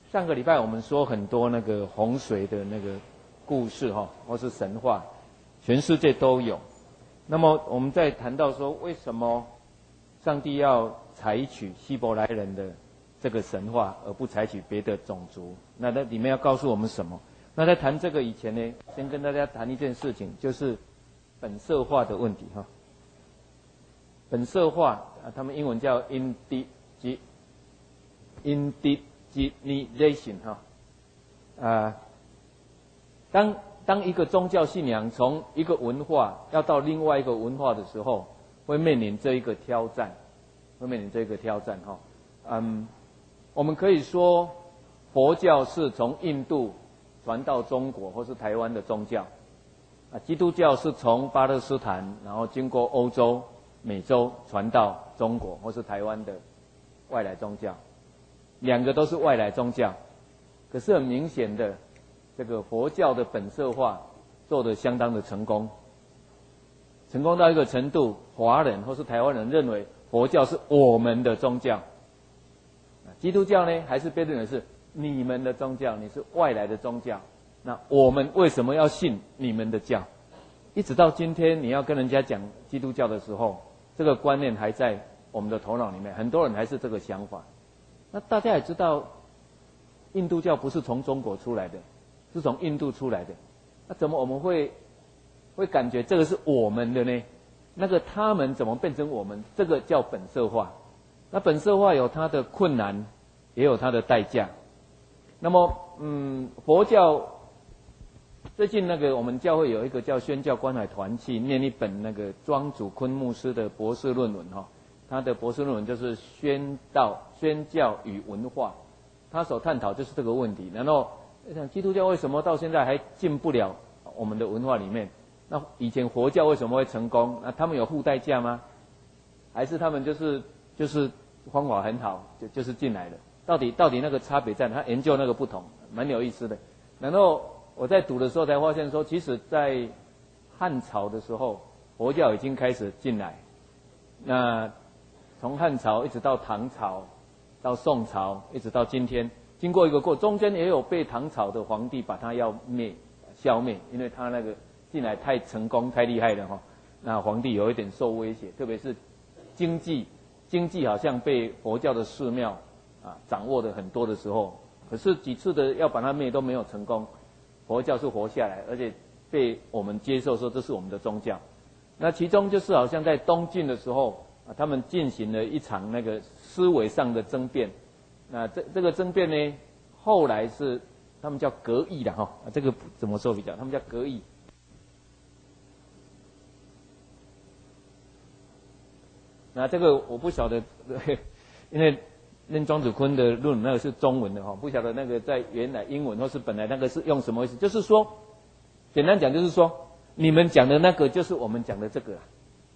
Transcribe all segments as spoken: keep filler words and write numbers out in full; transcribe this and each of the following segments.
上个礼拜我们说很多那个洪水的那个故事哈，或是神话，全世界都有。那么我们在谈到说，为什么上帝要采取希伯来人的这个神话，而不采取别的种族？那它里面要告诉我们什么？那在谈这个以前呢，先跟大家谈一件事情，就是本色化的问题哈。本色化啊，他们英文叫 indig indigenization 哈啊，当当一个宗教信仰从一个文化要到另外一个文化的时候，会面临这一个挑战，会面临这一个挑战哈。嗯，我们可以说佛教是从印度传到中国或是台湾的宗教，啊，基督教是从巴勒斯坦然后经过欧洲、美洲传到中国或是台湾的外来宗教。两个都是外来宗教，可是很明显的，这个佛教的本色化做得相当的成功，成功到一个程度，华人或是台湾人认为佛教是我们的宗教，基督教呢还是被认为是你们的宗教，你是外来的宗教，那我们为什么要信你们的教？一直到今天，你要跟人家讲基督教的时候，这个观念还在我们的头脑里面，很多人还是这个想法。那大家也知道，印度教不是从中国出来的，是从印度出来的。那怎么我们会会感觉这个是我们的呢？那个他们怎么变成我们？这个叫本色化。那本色化有它的困难，也有它的代价。那么，嗯，佛教最近那个我们教会有一个叫宣教关怀团契，念一本那个庄祖坤牧师的博士论文哈。他的博士论文就是宣道、宣教与文化，他所探讨就是这个问题。然后，想基督教为什么到现在还进不了我们的文化里面？那以前佛教为什么会成功？那他们有付代价吗？还是他们就是就是方法很好，就就是进来了？到底到底那个差别在哪？他研究那个不同，蛮有意思的。然后我在读的时候才发现说，其实在汉朝的时候，佛教已经开始进来。那从汉朝一直到唐朝，到宋朝，一直到今天，经过一个过，中间也有被唐朝的皇帝把他要灭、消灭，因为他那个进来太成功、太厉害了哈。那皇帝有一点受威胁，特别是经济，经济好像被佛教的寺庙啊掌握的很多的时候，可是几次的要把他灭都没有成功，佛教是活下来，而且被我们接受说这是我们的宗教。那其中就是好像在东晋的时候。他们进行了一场那个思维上的争辩，那这这个争辩呢，后来是他们叫革议的哈，这个怎么说比较？他们叫革议。那这个我不晓得，因为念庄子坤的论文那个是中文的哈，不晓得那个在原来英文或是本来那个是用什么意思？就是说，简单讲就是说，你们讲的那个就是我们讲的这个啊。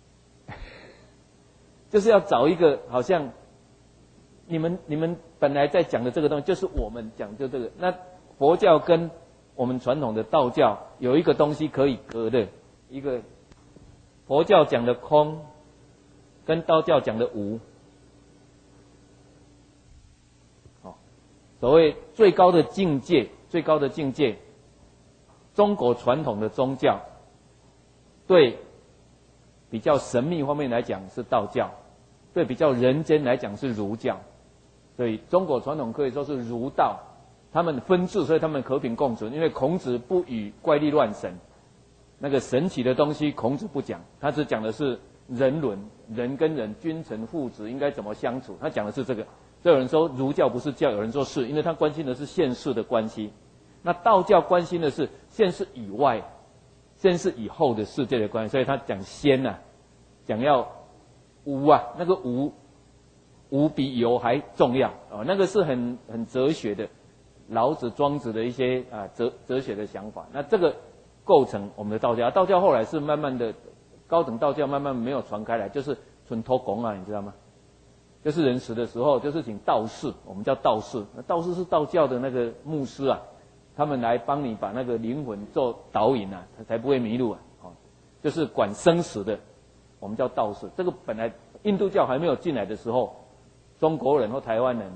就是要找一个好像你们你们本来在讲的这个东西，就是我们讲的这个。那佛教跟我们传统的道教有一个东西可以隔的，一个佛教讲的空，跟道教讲的无。哦，所谓最高的境界，最高的境界，中国传统的宗教对比较神秘方面来讲是道教。对比较人间来讲是儒教，所以中国传统可以说是儒道，他们分治，所以他们和平共存。因为孔子不与怪力乱神，那个神奇的东西孔子不讲，他只讲的是人伦，人跟人、君臣父子应该怎么相处，他讲的是这个。所以有人说儒教不是教，有人说是，因为他关心的是现世的关系。那道教关心的是现世以外、现世以后的世界的关系，所以他讲先啊，讲要。无啊，那个无，无比有还重要啊，那个是很很哲学的，老子、庄子的一些啊哲哲学的想法。那这个构成我们的道教，道教后来是慢慢的，高等道教慢慢没有传开来，就是纯托拱啊，你知道吗？就是人死的时候，就是请道士，我们叫道士，那道士是道教的那个牧师啊，他们来帮你把那个灵魂做导引啊，才不会迷路啊，哦，就是管生死的。我们叫道士，这个本来印度教还没有进来的时候，中国人或台湾人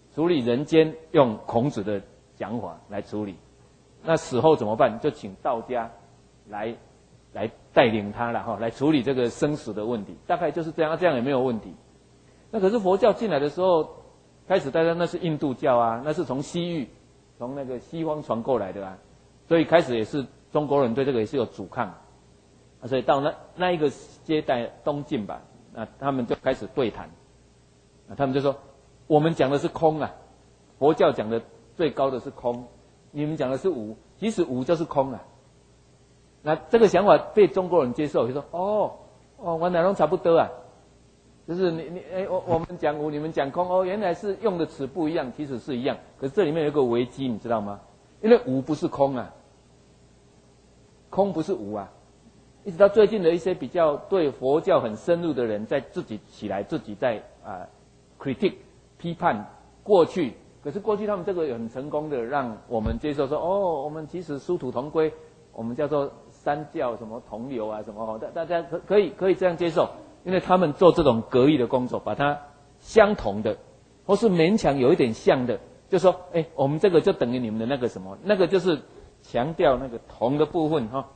处理人间用孔子的讲法来处理。那死后怎么办？就请道家来来带领他了哈，来处理这个生死的问题。大概就是这样，这样也没有问题。那可是佛教进来的时候，开始大家那是印度教啊，那是从西域从那个西方传过来的啊，所以开始也是中国人对这个也是有阻抗。啊，所以到那那一个阶代东晋吧，那他们就开始对谈，啊，他们就说，我们讲的是空啊，佛教讲的最高的是空，你们讲的是无，其实无就是空啊。那这个想法被中国人接受，就说，哦哦，我哪拢差不多啊，就是你你哎，我我们讲无，你们讲空，哦，原来是用的词不一样，其实是一样，可是这里面有一个危机，你知道吗？因为无不是空啊，空不是无啊。一直到最近的一些比较对佛教很深入的人，在自己起来，自己在啊、呃、critique 批判过去，可是过去他们这个也很成功的让我们接受说，哦，我们其实殊途同归，我们叫做三教什么同流啊什么，大大家可可以可以这样接受，因为他们做这种革义的工作，把它相同的，或是勉强有一点像的，就说，哎，我们这个就等于你们的那个什么，那个就是强调那个同的部分哈。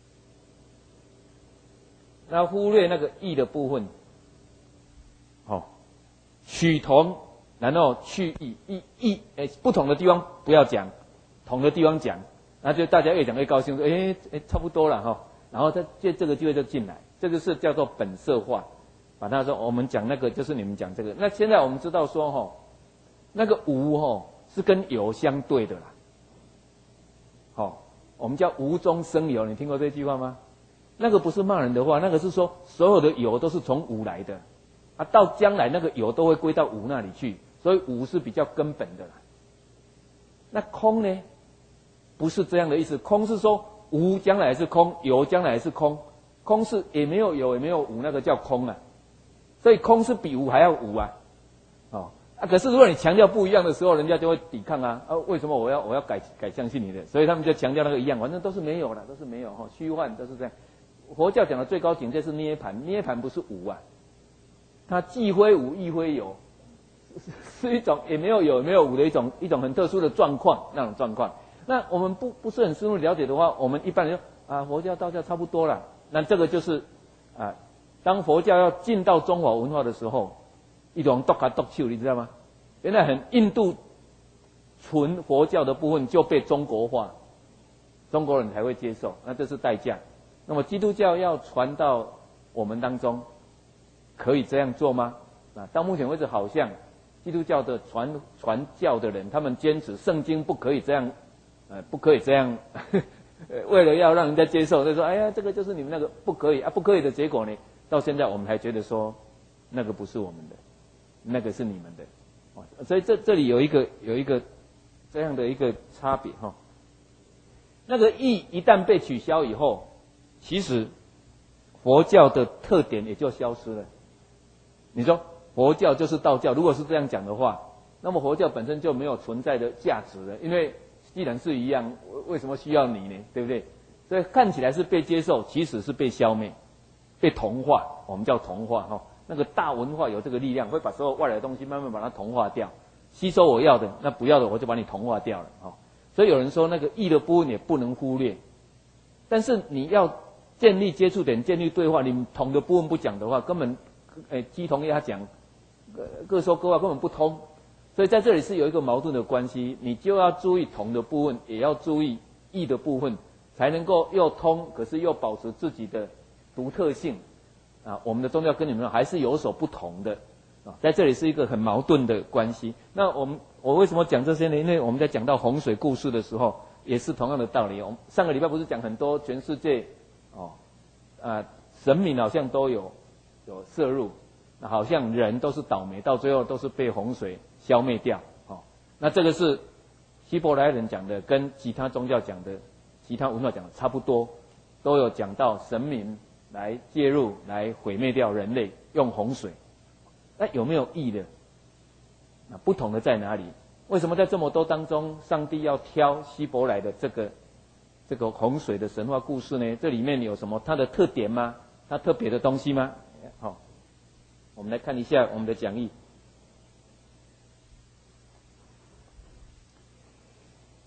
那忽略那个异的部分，哦，取同，然后去异，异异，哎，不同的地方不要讲，同的地方讲，那就大家越讲越高兴，说，哎哎，差不多了哈，然后再借这个机会就进来，这个是叫做本色化，把它说我们讲那个就是你们讲这个，那现在我们知道说哈，那个无哈是跟有相对的啦，好，我们叫无中生有，你听过这句话吗？那个不是骂人的话，那个是说所有的有都是从无来的，啊，到将来那个有都会归到无那里去，所以无是比较根本的啦。那空呢，不是这样的意思，空是说无将来是空，有将来是空，空是也没有有也没有无，那个叫空啊，所以空是比无还要无啊，哦啊，可是如果你强调不一样的时候，人家就会抵抗啊，啊，为什么我要我要改改相信你的？所以他们就强调那个一样，反正都是没有了，都是没有哈，虚幻都是这样。佛教讲的最高境界是涅盘，涅盘不是无啊，它既非无亦非有，是一种也没有有也没有无的一种一种很特殊的状况，那种状况。那我们不不是很深入了解的话，我们一般人就啊佛教道教差不多了。那这个就是啊，当佛教要进到中华文化的时候，一种独卡独秀，你知道吗？原来很印度纯佛教的部分就被中国化，中国人才会接受，那这是代价。那么基督教要传到我们当中，可以这样做吗？啊，到目前为止，好像基督教的传传教的人，他们坚持圣经不可以这样，呃，不可以这样，呵呵为了要让人家接受，就说，哎呀，这个就是你们那个不可以啊，不可以的结果呢，到现在我们还觉得说，那个不是我们的，那个是你们的，哦，所以这这里有一个有一个这样的一个差别哈。那个义一旦被取消以后，其实佛教的特点也就消失了。你说佛教就是道教，如果是这样讲的话，那么佛教本身就没有存在的价值了，因为既然是一样，为什么需要你呢？对不对？所以看起来是被接受，其实是被消灭、被同化，我们叫同化哈。那个大文化有这个力量，会把所有外来的东西慢慢把它同化掉，吸收我要的，那不要的我就把你同化掉了哈。所以有人说那个义的部分也不能忽略，但是你要建立接触点，建立对话，你同的部分不讲的话，根本，诶，鸡同鸭讲，各各说各话，根本不通。所以在这里是有一个矛盾的关系，你就要注意同的部分，也要注意异的部分，才能够又通，可是又保持自己的独特性。啊，我们的宗教跟你们还是有所不同的。啊，在这里是一个很矛盾的关系。那我们我为什么讲这些呢？因为我们在讲到洪水故事的时候，也是同样的道理。我们上个礼拜不是讲很多全世界。哦，啊，神明好像都有有摄入，好像人都是倒霉，到最后都是被洪水消灭掉。哦，那这个是希伯来人讲的，跟其他宗教讲的、其他文化讲的差不多，都有讲到神明来介入，来毁灭掉人类，用洪水。那有没有义的？那不同的在哪里？为什么在这么多当中，上帝要挑希伯来的这个？这个洪水的神话故事呢，这里面有什么它的特点吗？它特别的东西吗？好，我们来看一下我们的讲义。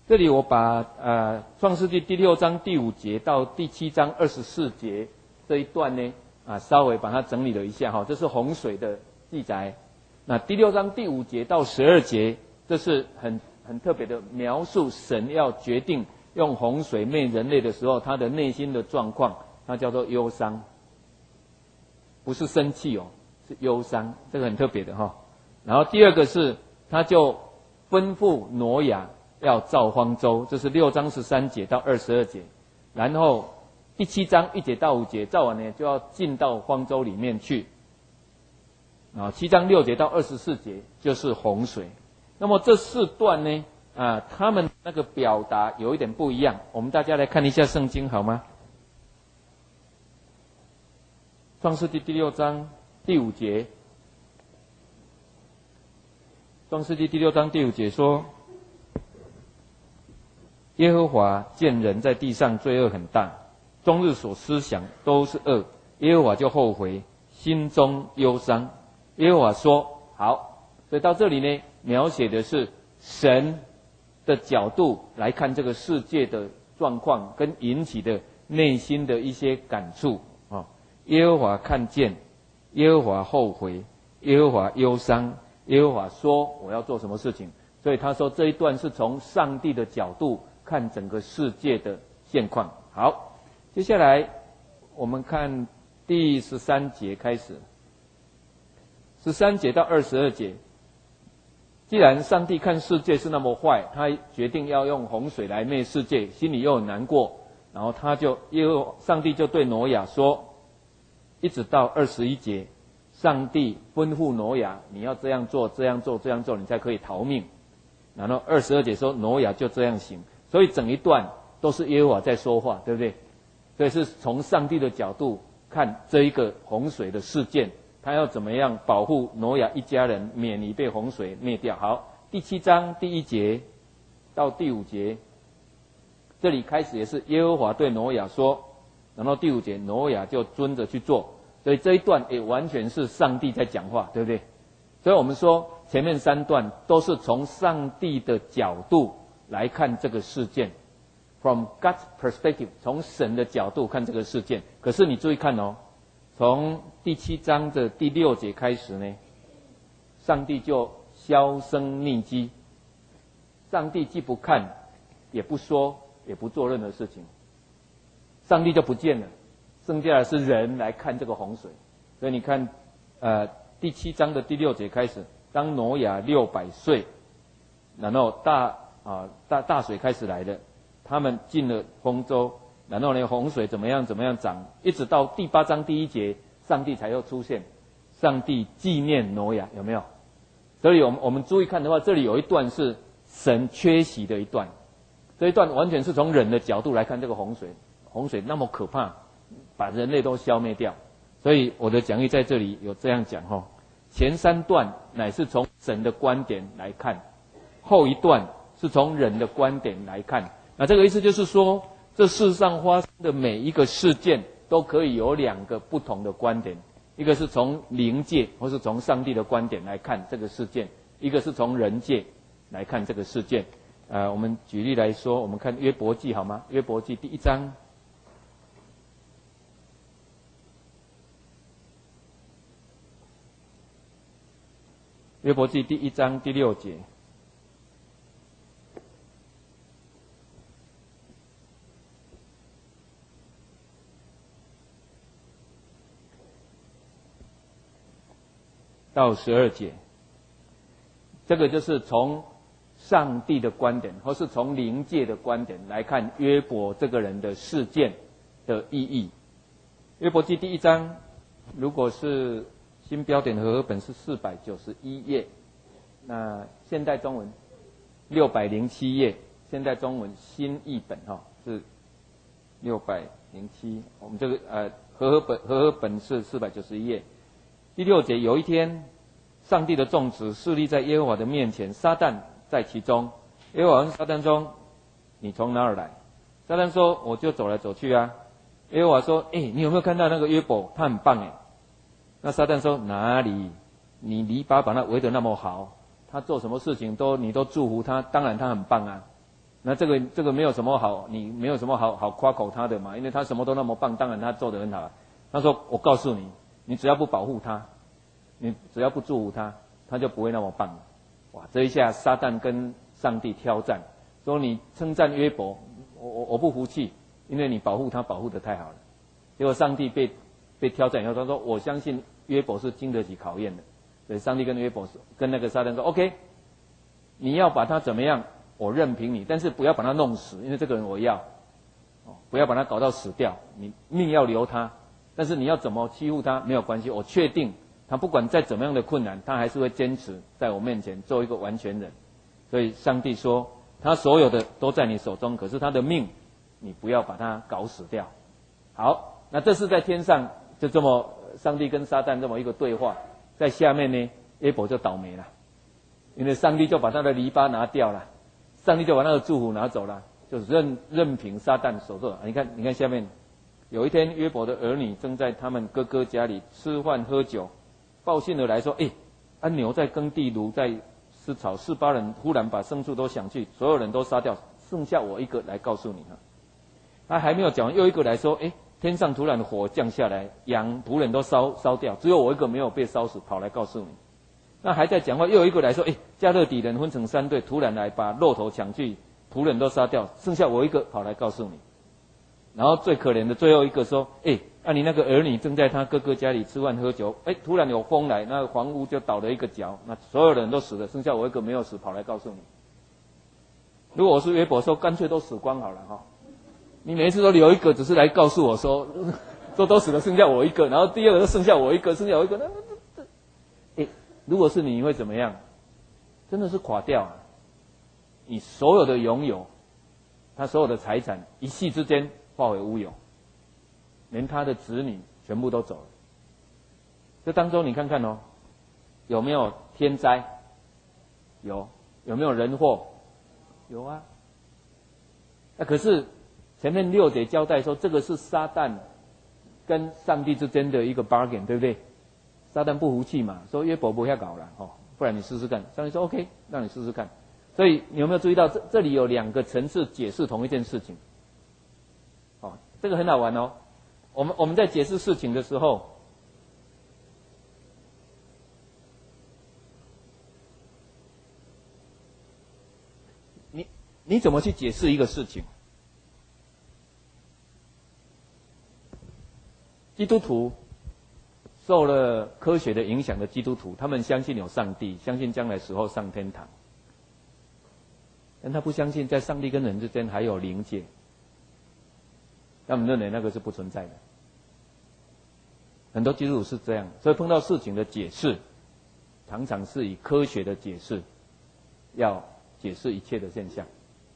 这里我把呃创世纪第六章第五节到第七章二十四节这一段呢啊稍微把它整理了一下哈，这是洪水的记载。那第六章第五节到十二节，这是很很特别的描述神要决定用洪水灭人类的时候，他的内心的状况，它叫做忧伤，不是生气哦，是忧伤，这个很特别的哈。然后第二个是，他就吩咐挪亚要造方舟，这是六章十三节到二十二节。然后第七章一节到五节造完呢，就要进到方舟里面去。啊，七章六节到二十四节就是洪水。那么这四段呢，啊，他们那个表达有一点不一样。我们大家来看一下圣经好吗？创世纪第六章第五节，创世纪第六章第五节说，耶和华见人在地上罪恶很大，终日所思想都是恶，耶和华就后悔，心中忧伤。耶和华说好，所以到这里呢，描写的是神的角度来看这个世界的状况跟引起的内心的一些感触啊。耶和华看见，耶和华后悔，耶和华忧伤，耶和华说我要做什么事情。所以他说这一段是从上帝的角度看整个世界的现况。好，接下来我们看第十三节开始，十三节到二十二节。既然上帝看世界是那么坏，他决定要用洪水来灭世界，心里又很难过，然后他就耶和上帝就对挪亚说，一直到二十一节，上帝吩咐挪亚，你要这样做，这样做，这样做，你才可以逃命。然后二十二节说，挪亚就这样行。所以整一段都是耶和华在说话，对不对？所以是从上帝的角度看这一个洪水的事件，他要怎么样保护挪亚一家人免于被洪水灭掉。好，第七章第一节到第五节，这里开始也是耶和华对挪亚说，然后第五节挪亚就遵着去做。所以这一段也完全是上帝在讲话，对不对？所以我们说前面三段都是从上帝的角度来看这个事件， from God's perspective， 从神的角度看这个事件。可是你注意看哦，从第七章的第六节开始呢，上帝就销声匿迹，上帝既不看也不说也不做任何事情，上帝就不见了，剩下的是人来看这个洪水。所以你看呃第七章的第六节开始，当挪亚六百岁，然后大啊大大水开始来了，他们进了丰州，然后呢洪水怎么样怎么样涨，一直到第八章第一节，上帝才又出现，上帝纪念挪亚，有没有？所以我们我们注意看的话，这里有一段是神缺席的一段，这一段完全是从人的角度来看这个洪水，洪水那么可怕，把人类都消灭掉。所以我的讲义在这里有这样讲哈，前三段乃是从神的观点来看，后一段是从人的观点来看。那这个意思就是说，这世上发生的每一个事件都可以有两个不同的观点，一个是从灵界或是从上帝的观点来看这个事件，一个是从人界来看这个事件。呃，我们举例来说，我们看约伯记好吗？约伯记第一章。约伯记第一章第六节，到十二节，这个就是从上帝的观点，或是从灵界的观点来看约伯这个人的事件的意义。约伯记第一章，如果是新标点和合本是四百九十一页，那现代中文六百零七页，现代中文新译本哈、哦、是六百零七，我们这个呃和合本和合本是四百九十一页。第六节，有一天，上帝的众子侍立在耶和华的面前，撒旦在其中。耶和华问撒旦说：“你从哪儿来？”撒旦说：“我就走来走去啊。”耶和华说：“哎、欸，你有没有看到那个约伯？他很棒哎。”那撒旦说：“哪里？你篱笆把他围得那么好，他做什么事情都你都祝福他，当然他很棒啊。” 那这个这个没有什么好，你没有什么好好夸口他的嘛，因为他什么都那么棒，当然他做得很好。他说我告诉你，你只要不保护他，你只要不祝福他，他就不会那么棒了。哇，这一下撒旦跟上帝挑战，说你称赞约伯，我我我不服气，因为你保护他保护得太好了。结果上帝被被挑战以后，他说我相信约伯是经得起考验的。所以上帝跟约伯跟那个撒旦说 OK， 你要把他怎么样，我任凭你，但是不要把他弄死，因为这个人我要，哦，不要把他搞到死掉，你命要留他，但是你要怎么欺负他没有关系，我确定他不管再怎么样的困难，他还是会坚持在我面前做一个完全人。所以上帝说他所有的都在你手中，可是他的命你不要把他搞死掉。好，那这是在天上就这么上帝跟撒旦这么一个对话，在下面呢约伯就倒霉了，因为上帝就把他的篱笆拿掉了，上帝就把那个祝福拿走了，就任任凭撒旦所做。你看你看下面，有一天约伯的儿女正在他们哥哥家里吃饭喝酒，报信而来说，诶，啊牛在耕地，驴在吃草，四八人忽然把牲畜都抢去，所有人都杀掉，剩下我一个来告诉你哈。他还没有讲完，又一个来说，诶，天上突然火降下来，羊仆人都烧烧掉，只有我一个没有被烧死，跑来告诉你。那还在讲话，又有一个来说，诶，加勒底人分成三队，突然来把骆驼抢去，仆人都杀掉，剩下我一个跑来告诉你。然后最可怜的最后一个说，诶，啊你那个儿女正在他哥哥家里吃饭喝酒，诶，突然有风来，那个房屋就倒了一个角，那所有人都死了，剩下我一个没有死，跑来告诉你。如果我是约伯说，干脆都死光好了哈。你每一次都留一个，只是来告诉我说，说都死了，剩下我一个，然后第二个就剩下我一个，剩下我一个，那那那，诶，如果是你，你会怎么样？真的是垮掉啊！你所有的拥有，他所有的财产，一夕之间化为乌有，连他的子女全部都走了。这当中你看看哦，有没有天灾？有，有没有人祸？有啊。那可是。前面六节交代说，这个是撒旦跟上帝之间的一个 bargain， 对不对？撒旦不服气嘛，说约伯不要搞了哦，不然你试试看。上帝说 OK， 让你试试看。所以你有没有注意到这这里有两个层次解释同一件事情？哦，这个很好玩哦。我们我们在解释事情的时候，你你怎么去解释一个事情？基督徒受了科学的影响的基督徒，他们相信有上帝，相信将来死后上天堂，但他不相信在上帝跟人之间还有灵界，他们认为那个是不存在的。很多基督徒是这样，所以碰到事情的解释，常常是以科学的解释，要解释一切的现象。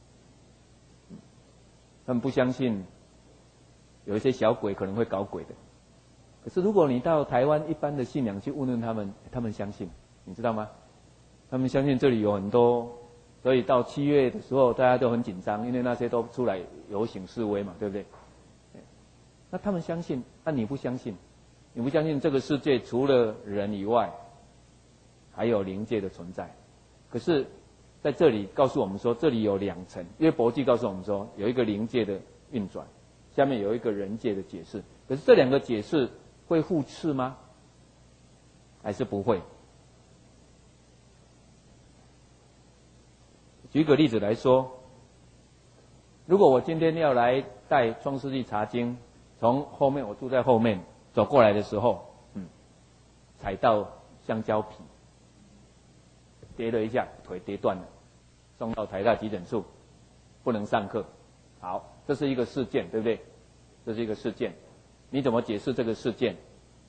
他们不相信有一些小鬼可能会搞鬼的。可是如果你到台湾一般的信仰去问问他们，他们相信，你知道吗？他们相信这里有很多，所以到七月的时候大家都很紧张，因为那些都出来游行示威嘛，对不对？那他们相信，那你不相信？你不相信这个世界除了人以外，还有灵界的存在。可是在这里告诉我们说，这里有两层，约伯记告诉我们说，有一个灵界的运转，下面有一个人界的解释。可是这两个解释会互斥吗？还是不会？举个例子来说，如果我今天要来带创世纪查经，从后面我住在后面走过来的时候，嗯，踩到香蕉皮，跌了一下，腿跌断了，送到台大急诊处，不能上课。好，这是一个事件，对不对？这是一个事件。你怎么解释这个事件？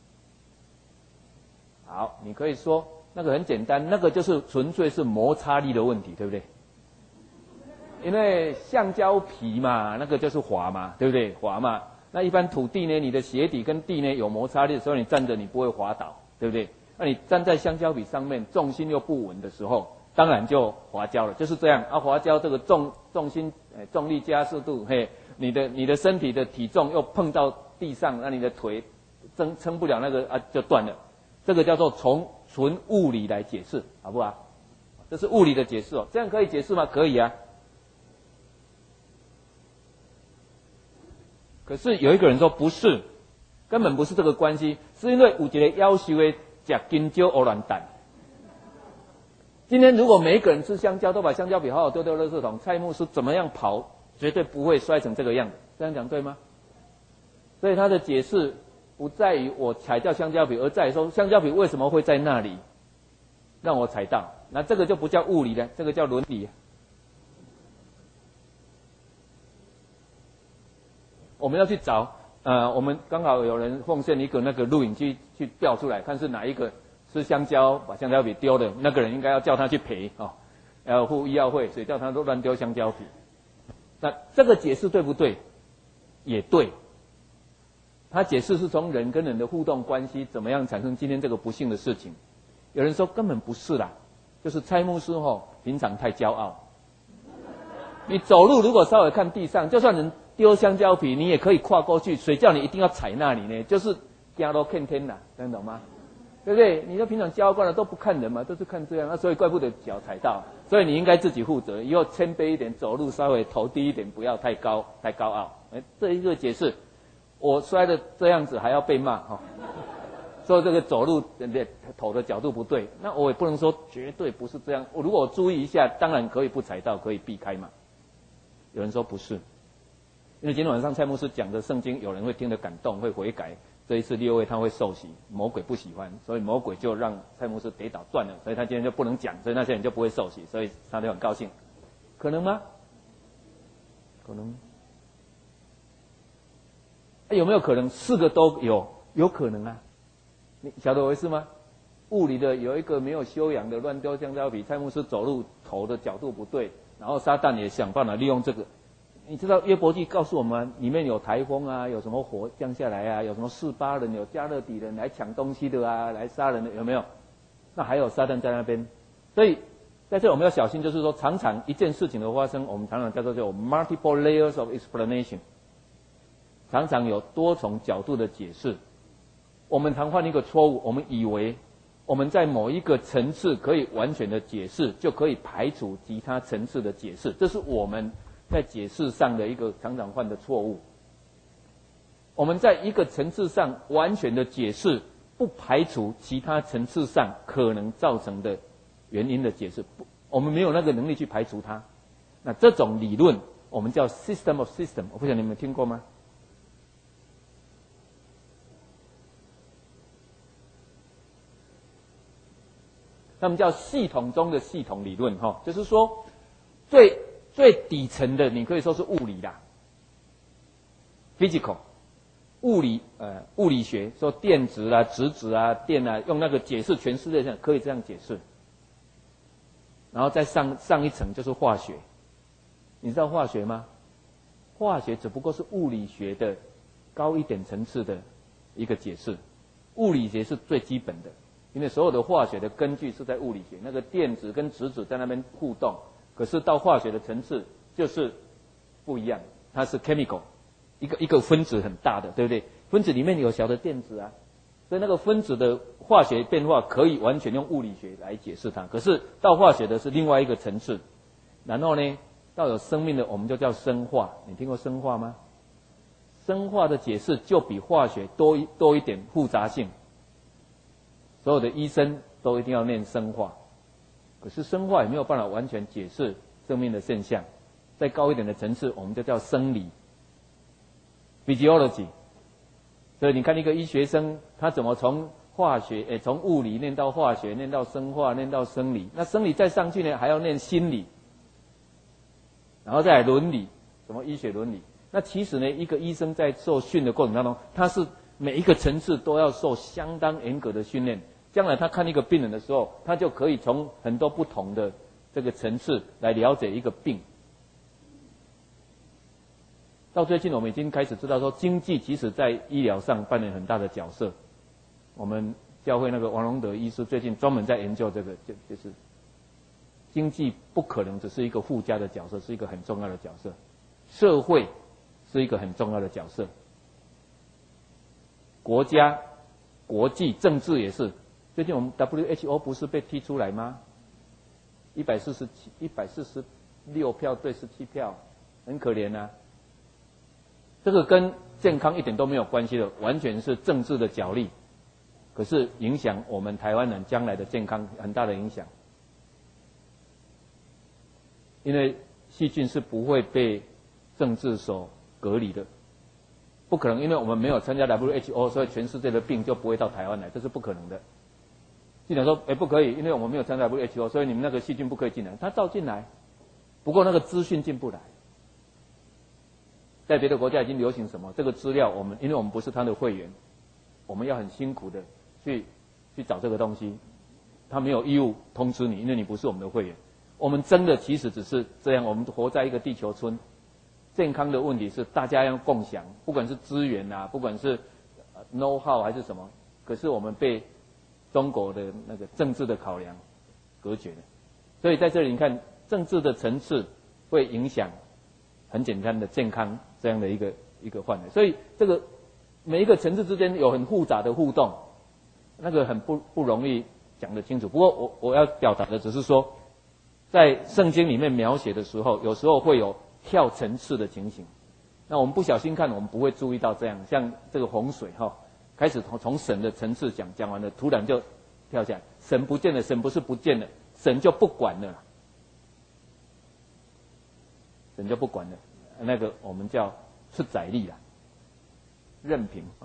好，你可以说那个很简单，那个就是纯粹是摩擦力的问题，对不对？因为橡胶皮嘛，那个就是滑嘛，对不对？滑嘛，那一般土地呢，你的鞋底跟地呢有摩擦力的时候，你站着你不会滑倒，对不对？那你站在橡胶皮上面，重心又不稳的时候，当然就滑胶了，就是这样啊。滑胶这个重重心、哎、重力加速度，嘿，你的你的身体的体重又碰到地上，那你的腿撑撑不了那个啊，就断了。这个叫做从纯物理来解释，好不好？这是物理的解释哦，这样可以解释吗？可以啊。 可是有一个人说不是，根本不是这个关系，是因为有一个夭寿的吃金蕉欧卵蛋。今天如果每一个人吃香蕉都把香蕉皮好好丢丢垃圾桶，蔡牧师怎么样跑，绝对不会摔成这个样子。这样讲对吗？所以他的解释不在于我踩掉香蕉皮，而在于说香蕉皮为什么会在那里让我踩到。那这个就不叫物理了，这个叫伦理。我们要去找，呃，我们刚好有人奉献一个那个录影机去调出来，看是哪一个吃香蕉把香蕉皮丢的，那个人应该要叫他去赔哦，要付医药费，所以叫他都乱丢香蕉皮。那这个解释对不对？也对。他解释是从人跟人的互动关系怎么样产生今天这个不幸的事情。有人说根本不是啦，就是蔡牧师吼平常太骄傲。你走路如果稍微看地上，就算人丢香蕉皮，你也可以跨过去，谁叫你一定要踩那里呢？就是走路看天啦，听懂吗？对不对？你就平常骄傲惯了，都不看人嘛，都是看这样，那所以怪不得脚踩到。所以你应该自己负责，以后谦卑一点，走路稍微头低一点，不要太高，太高傲。哎，这一个解释，我摔的这样子还要被骂哈。说这个走路的头的角度不对，那我也不能说绝对不是这样。我如果我注意一下，当然可以不踩到，可以避开嘛。有人说不是，因为今天晚上蔡牧师讲的圣经，有人会听得感动，会悔改。这一次六位他会受洗，魔鬼不喜欢，所以魔鬼就让蔡牧师跌倒断了，所以他今天就不能讲，所以那些人就不会受洗，所以他就很高兴。可能吗？可能。欸、有没有可能？四个都有，有可能啊。你晓得我意思吗？物理的有一个没有修养的乱丢香蕉皮，蔡牧师走路头的角度不对，然后撒旦也想办法利用这个。你知道约伯记告诉我们，里面有台风啊，有什么火降下来啊，有什么示巴人，有加勒底人来抢东西的啊，来杀人的，有没有？那还有撒旦在那边，所以在这我们要小心，就是说常常一件事情的发生，我们常常叫做叫 multiple layers of explanation， 常常有多重角度的解释。我们常犯一个错误，我们以为我们在某一个层次可以完全的解释，就可以排除其他层次的解释，这是我们在解释上的一个常常犯的错误。我们在一个层次上完全的解释，不排除其他层次上可能造成的原因的解释，不，我们没有那个能力去排除它。那这种理论我们叫 system of system， 我不晓得你们听过吗？他们叫系统中的系统理论，哈，就是说最最底层的，你可以说是物理啦 ，physical， 物理，呃，物理学说电子啊、质子啊、电啊，用那个解释全世界上可以这样解释。然后再上上一层就是化学，你知道化学吗？化学只不过是物理学的高一点层次的一个解释，物理学是最基本的。因为所有的化学的根据是在物理学，那个电子跟质子在那边互动，可是到化学的层次就是不一样，它是 chemical， 一个一个分子很大的，对不对？分子里面有小的电子啊，所以那个分子的化学变化可以完全用物理学来解释它，可是到化学的是另外一个层次。然后呢，到有生命的我们就叫生化，你听过生化吗？生化的解释就比化学多一多一点复杂性。所有的医生都一定要念生化，可是生化也没有办法完全解释生命的现象。再高一点的层次，我们就叫生理 （physiology）。所以你看一个医学生，他怎么从化学，诶，从物理念到化学，念到生化，念到生理。那生理再上去呢，还要念心理，然后再来伦理，什么医学伦理。那其实呢，一个医生在受训的过程当中，他是每一个层次都要受相当严格的训练。将来他看一个病人的时候，他就可以从很多不同的这个层次来了解一个病。到最近我们已经开始知道说，经济其实在医疗上扮演很大的角色。我们教会那个王荣德医师最近专门在研究这个，就就是经济不可能只是一个附加的角色，是一个很重要的角色。社会是一个很重要的角色，国家、国际、政治也是。最近我们 W H O 不是被踢出来吗？一百四十七、一百四十六票对十七票，很可怜啊。 这个跟健康一点都没有关系的，完全是政治的角力，可是影响我们台湾人将来的健康很大的影响。因为细菌是不会被政治所隔离的，不可能，因为我们没有参加 W H O， 所以全世界的病就不会到台湾来，这是不可能的。竟然说，哎，不可以，因为我们没有参加 W H O， 所以你们那个细菌不可以进来，它照进来，不过那个资讯进不来。在别的国家已经流行什么？这个资料我们，因为我们不是他的会员，我们要很辛苦的去去找这个东西，他没有义务通知你，因为你不是我们的会员。我们真的其实只是这样，我们活在一个地球村，健康的问题是大家要共享，不管是资源啊，不管是 know how 还是什么，可是我们被中国的那个政治的考量隔绝了。所以在这里你看，政治的层次会影响很简单的健康这样的一个一个范围。所以这个每一个层次之间有很复杂的互动，那个很不不容易讲得清楚。不过我我要表达的只是说，在圣经里面描写的时候，有时候会有跳层次的情形。那我们不小心看，我们不会注意到这样。像这个洪水哈，开始从从神的层次讲，讲完了，突然就跳下来，神不见了，神不是不见了，神就不管了，神就不管了。那个我们叫出宰力啦，任凭啊。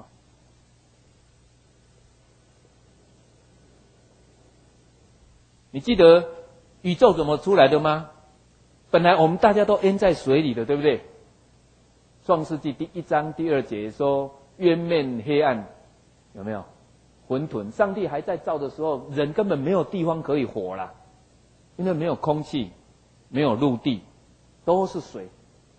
你记得宇宙怎么出来的吗？本来我们大家都淹在水里的，对不对？创世纪第一章第二节说渊面黑暗，有没有？混沌。上帝还在造的时候，人根本没有地方可以活啦，因为没有空气，没有陆地，都是水。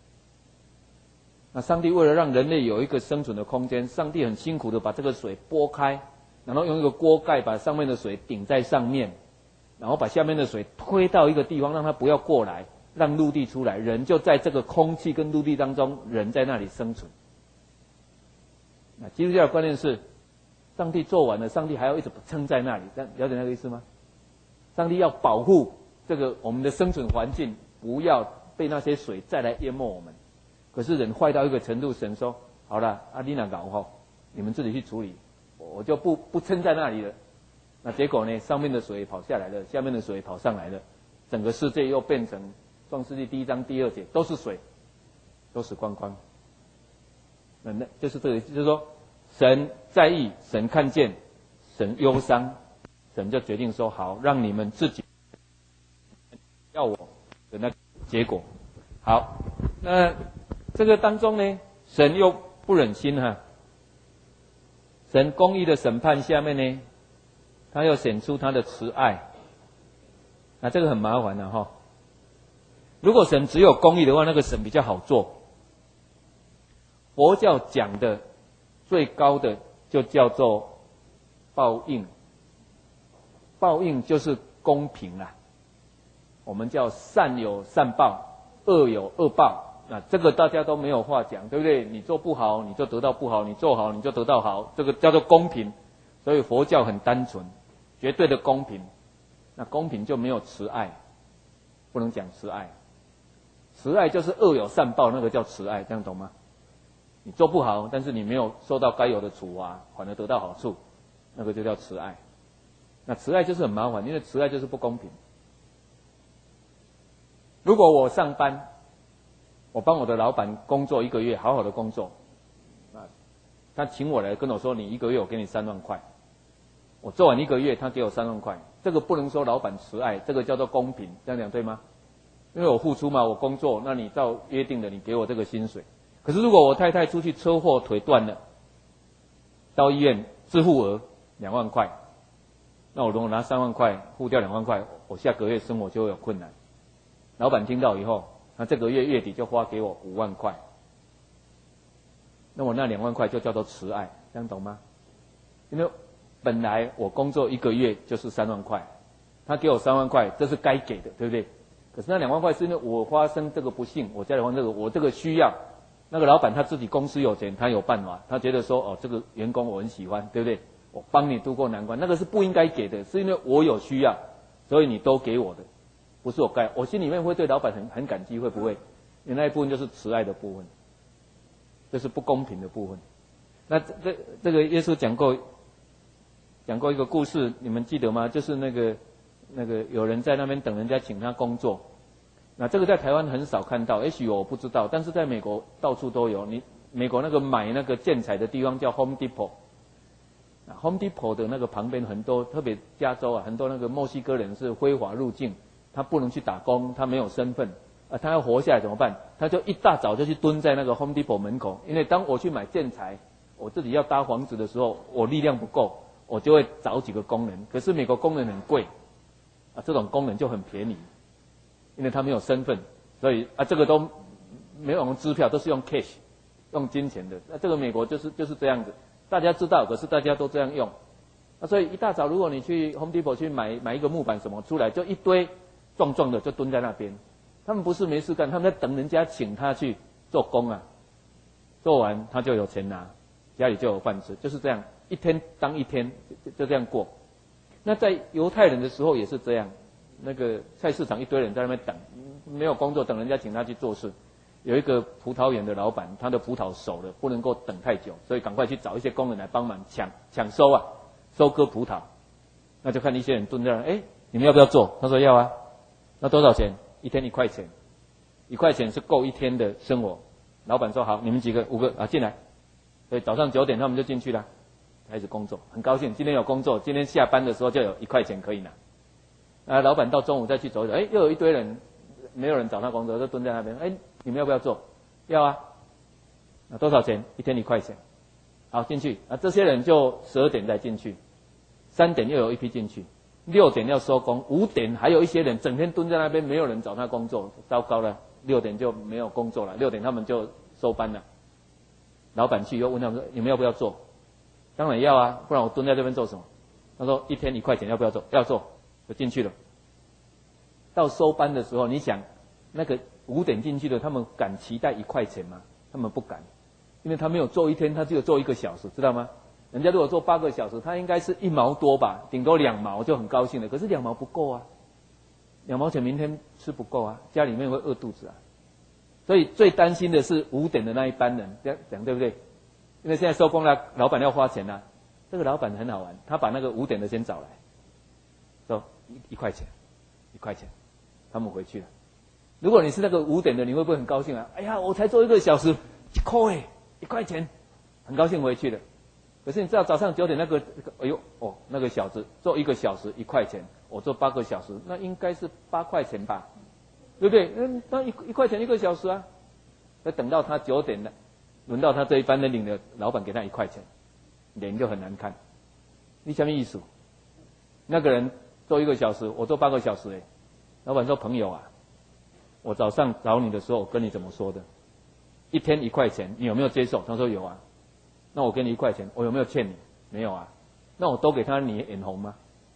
那上帝为了让人类有一个生存的空间，上帝很辛苦的把这个水拨开，然后用一个锅盖把上面的水顶在上面，然后把下面的水推到一个地方，让它不要过来，让陆地出来，人就在这个空气跟陆地当中，人在那里生存。那基督教的观念是，上帝做完了，上帝还要一直撑在那里，了解那个意思吗？上帝要保护这个我们的生存环境，不要被那些水再来淹没我们。可是人坏到一个程度，神说好了，啊你那搞吼，你们自己去处理，我就不不撑在那里了。那结果呢？上面的水跑下来了，下面的水跑上来了，整个世界又变成创世纪第一章第二节都是水，都死光光。那那就是这个，就是说，神在意，神看见，神忧伤，神就决定说好，让你们自己要我的那个结果。好，那这个当中呢，神又不忍心哈，神公义的审判下面呢，他又显出他的慈爱，那这个很麻烦了哈。如果神只有公义的话，那个神比较好做。佛教讲的最高的就叫做报应，报应就是公平啦。我们叫善有善报，恶有恶报。那这个大家都没有话讲，对不对？你做不好，你就得到不好；你做好，你就得到好。这个叫做公平。所以佛教很单纯，绝对的公平。那公平就没有慈爱，不能讲慈爱。慈爱就是恶有善报，那个叫慈爱，这样懂吗？你做不好，但是你没有受到该有的处罚，反而得到好处，那个就叫慈爱。那慈爱就是很麻烦，因为慈爱就是不公平。如果我上班，我帮我的老板工作一个月，好好的工作，啊，他请我来跟我说，你一个月我给你三万块，我做完一个月，他给我三万块，这个不能说老板慈爱，这个叫做公平，这样讲对吗？因为我付出嘛，我工作，那你照约定的，你给我这个薪水。可是如果我太太出去车祸腿断了，到医院自付额两万块，那我如果拿三万块付掉两万块，我下个月生活就会有困难。老板听到以后，那这个月月底就花给我五万块，那我那两万块就叫做慈爱，这样懂吗？因为本来我工作一个月就是三万块，他给我三万块，这是该给的，对不对？可是那两万块是因为我发生这个不幸，我家里发生这个，我这个需要。那个老板他自己公司有钱，他有办法，他觉得说哦，这个员工我很喜欢，对不对？我帮你度过难关，那个是不应该给的，是因为我有需要，所以你都给我的，不是我该。我心里面会对老板很很感激，会不会？因为那一部分就是慈爱的部分。 这是不公平的部分。那这这这个耶稣讲过讲过一个故事，你们记得吗？就是那个那个有人在那边等人家请他工作，那这个在台湾很少看到，也许我不知道，但是在美国到处都有。你美国那个买那个建材的地方叫 Home Depot。Home Depot 的那个旁边很多，特别加州啊，很多那个墨西哥人是非法入境，他不能去打工，他没有身份，啊，他要活下来怎么办？他就一大早就去蹲在那个 Home Depot 门口，因为当我去买建材，我自己要搭房子的时候，我力量不够，我就会找几个工人。可是美国工人很贵，啊，这种工人就很便宜，因为他没有身份，所以啊，这个都没有用支票，都是用 cash， 用金钱的。那这个美国就是就是这样子。大家知道，可是大家都这样用，那所以一大早，如果你去 Home Depot 去买买一个木板什么出来，就一堆壮壮的就蹲在那边。他们不是没事干，他们在等人家请他去做工啊，做完他就有钱拿，家里就有饭吃，就是这样，一天当一天，就就这样过。那在犹太人的时候也是这样，那个菜市场一堆人在那边等，没有工作，等人家请他去做事。有一个葡萄园的老板，他的葡萄熟了，不能够等太久，所以赶快去找一些工人来帮忙抢抢收啊，收割葡萄。那就看一些人蹲在那，哎，你们要不要做？他说要啊。那多少钱？一天一块钱，一块钱是够一天的生活。老板说好，你们几个五个啊进来。所以早上九点他们就进去了，开始工作，很高兴今天有工作，今天下班的时候就有一块钱可以拿。啊，老板到中午再去走一走，哎，又有一堆人，没有人找他工作，就蹲在那边，哎。你们要不要做？要啊。那多少钱？一天一块钱。好，进去啊。这些人就十二点再进去，三点又有一批进去，六点要收工，五点还有一些人整天蹲在那边，没有人找他工作，糟糕了，六点就没有工作了，六点他们就收班了。老板去又问他们说：“你们要不要做？”当然要啊，不然我蹲在这边做什么？他说：“一天一块钱，要不要做？”要做，就进去了。到收班的时候，你想那个。五点进去的，他们敢期待一块钱吗？他们不敢，因为他没有做一天，他只有做一个小时，知道吗？人家如果做八个小时，他应该是一毛多吧，顶多两毛就很高兴了。可是两毛不够啊，两毛钱明天吃不够啊，家里面会饿肚子啊。所以最担心的是五点的那一班人，这样讲对不对？因为现在收工了，老板要花钱啊。这个老板很好玩，他把那个五点的先找来，说一一块钱，一块钱，他们回去了。如果你是那个五点的，你会不会很高兴啊？哎呀，我才做一个小时，一块哎，一块钱，很高兴回去了。可是你知道早上九点那个，哎呦哦，那个小子做一个小时一块钱，我做八个小时，那应该是八块钱吧，对不对？嗯，那一一块钱一个小时啊。那等到他九点了，轮到他这一班的领的老板给他一块钱，脸就很难看。你什么意思？那个人做一个小时，我做八个小时，哎，老板说朋友啊。我早上找你的时候，我跟你怎么说的？一天一块钱，你有没有接受？他说有啊。那我给你一块钱，我有没有欠你？没有啊。那我都给他，你眼红吗？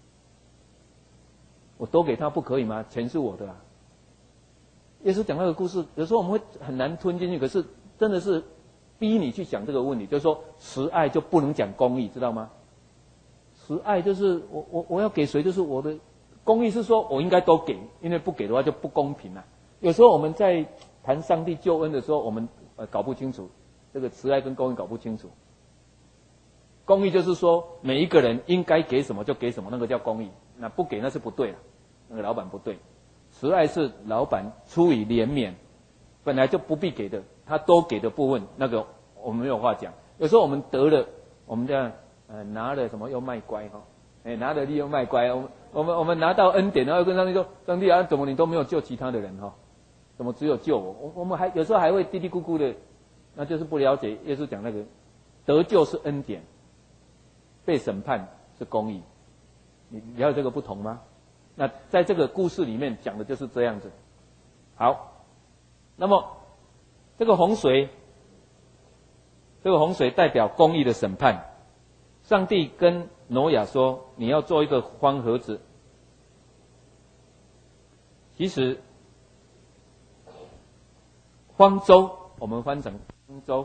我都给他不可以吗？钱是我的啊。耶稣讲那个故事，有时候我们会很难吞进去，可是真的是逼你去想这个问题，就是说慈爱就不能讲公义，知道吗？慈爱就是我我我要给谁，就是我的公义是说我应该都给，因为不给的话就不公平了。有时候我们在谈上帝救恩的时候，我们呃搞不清楚这个慈爱跟公义搞不清楚。公义就是说每一个人应该给什么就给什么，那个叫公义。那不给那是不对了，那个老板不对。慈爱是老板出于怜悯，本来就不必给的，他都给的部分，那个我们没有话讲。有时候我们得了，我们这样呃拿了什么又卖乖哈，哎拿了利又卖乖，我们我们我们拿到恩典，然后跟上帝说，上帝啊，怎么你都没有救其他的人哈？怎么只有救我？我我们还有时候还会嘀嘀咕咕的，那就是不了解耶稣讲那个得救是恩典，被审判是公义。你了解这个不同吗？那在这个故事里面讲的就是这样子。好，那么这个洪水，这个洪水代表公义的审判。上帝跟挪亚说：“你要做一个方盒子。”其实，方舟我们翻成方舟，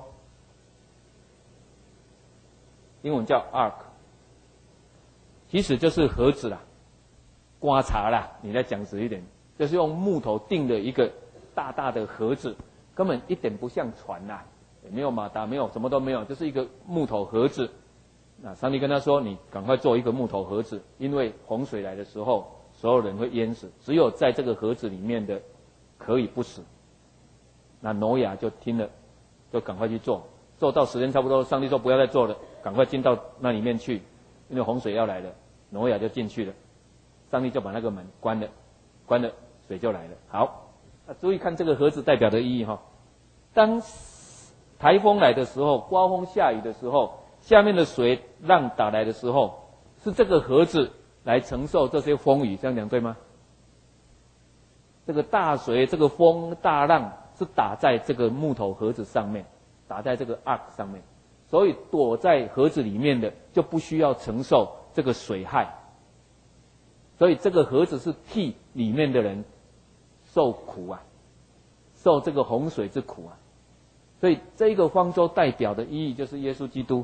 英文叫 ark， 其实就是盒子啦。刮茶啦，你再讲直一点，就是用木头定的一个大大的盒子，根本一点不像船啦。 没有马达，没有什么都没有，就是一个木头盒子。那上帝跟他说：“你赶快做一个木头盒子，因为洪水来的时候，所有人会淹死，只有在这个盒子里面的可以不死。”那挪亚就听了，就赶快去做。做到时间差不多，上帝说不要再做了，赶快进到那里面去，因为洪水要来了。挪亚就进去了，上帝就把那个门关了，关了，水就来了。好，那注意看这个盒子代表的意义哈。当台风来的时候，刮风下雨的时候，下面的水浪打来的时候，是这个盒子来承受这些风雨，这样讲对吗？这个大水、这个风、大浪是打在这个木头盒子上面，打在这个 ark 上面，所以躲在盒子里面的就不需要承受这个水害，所以这个盒子是替里面的人受苦啊，受这个洪水之苦啊。所以这个方舟代表的意义就是耶稣基督。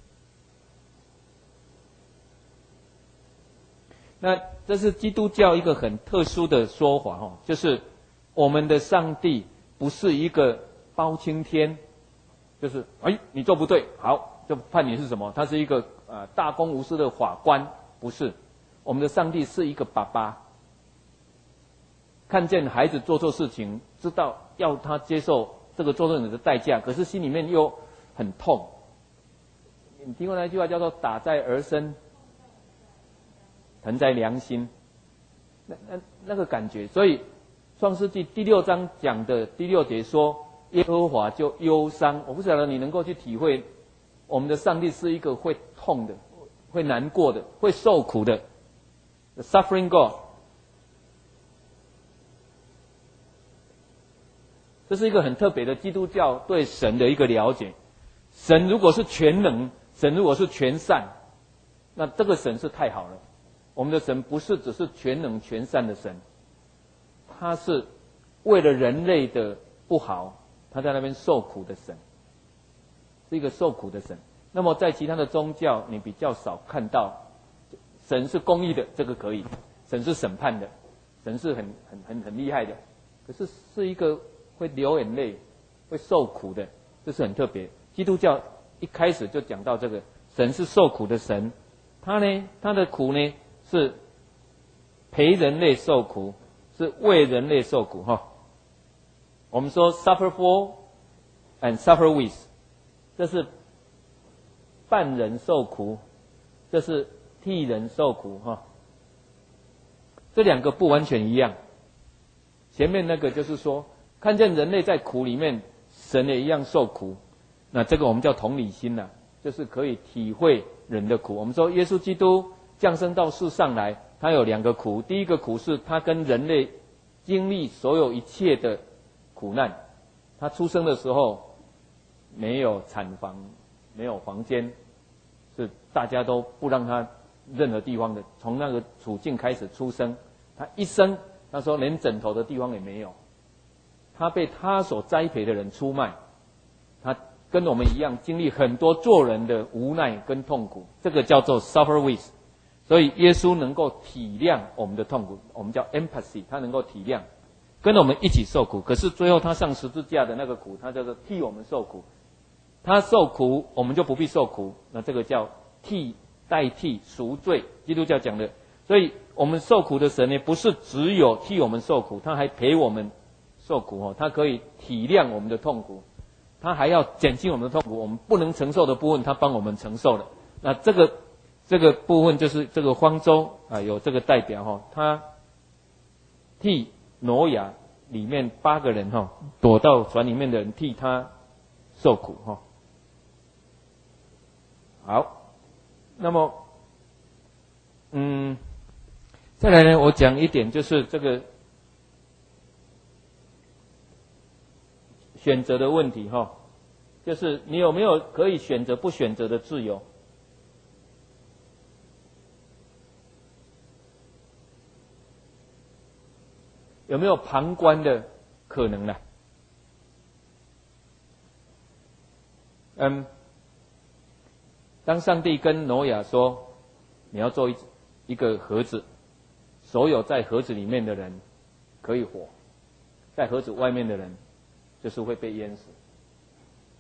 那这是基督教一个很特殊的说法哦，就是我们的上帝不是一个包青天，就是哎你做不对，好就判你是什么？他是一个呃大公无私的法官，不是。我们的上帝是一个爸爸，看见孩子做错事情，知道要他接受这个做错事的代价，可是心里面又很痛。你听过那句话叫做打在儿身，疼在良心，那那那个感觉。所以创世纪第六章讲的第六节说，耶和华就忧伤。我不晓得你能够去体会，我们的上帝是一个会痛的、会难过的、会受苦的 The suffering God。这是一个很特别的基督教对神的一个了解。神如果是全能，神如果是全善，那这个神是太好了。我们的神不是只是全能全善的神，他是为了人类的不好，他在那边受苦的神，是一个受苦的神。那么在其他的宗教，你比较少看到神是公义的，这个可以；神是审判的，神是很很很很厉害的。可是是一个会流眼泪、会受苦的，这是很特别。基督教一开始就讲到这个，神是受苦的神，他呢，他的苦呢是陪人类受苦，是为人类受苦哈。我们说 suffer for and suffer with， 这是伴人受苦，这是替人受苦哈。这两个不完全一样。前面那个就是说，看见人类在苦里面，神也一样受苦。那这个我们叫同理心呐、啊，就是可以体会人的苦。我们说耶稣基督降生到世上来，他有两个苦。第一个苦是他跟人类经历所有一切的苦难。他出生的时候没有产房，没有房间，是大家都不让他任何地方的。从那个处境开始出生，他一生他说连枕头的地方也没有。他被他所栽培的人出卖，他跟我们一样经历很多做人的无奈跟痛苦，这个叫做 suffer with。 所以耶稣能够体谅我们的痛苦，我们叫 empathy， 他能够体谅，跟我们一起受苦。可是最后他上十字架的那个苦，他叫做替我们受苦。他受苦，我们就不必受苦，那这个叫替代替赎罪，基督教讲的。所以我们受苦的神呢，不是只有替我们受苦，他还陪我们受苦哦，他可以体谅我们的痛苦，他还要减轻我们的痛苦，我们不能承受的部分，他帮我们承受了。那这个这个部分就是这个方舟啊，有这个代表哈、哦，他替挪亚里面八个人哈、哦，躲到船里面的人替他受苦哈、哦。好，那么嗯，再来呢，我讲一点就是这个选择的问题哈，就是你有没有可以选择不选择的自由？有没有旁观的可能呢？嗯，当上帝跟挪亚说你要做一一个盒子，所有在盒子里面的人可以活，在盒子外面的人就是会被淹死。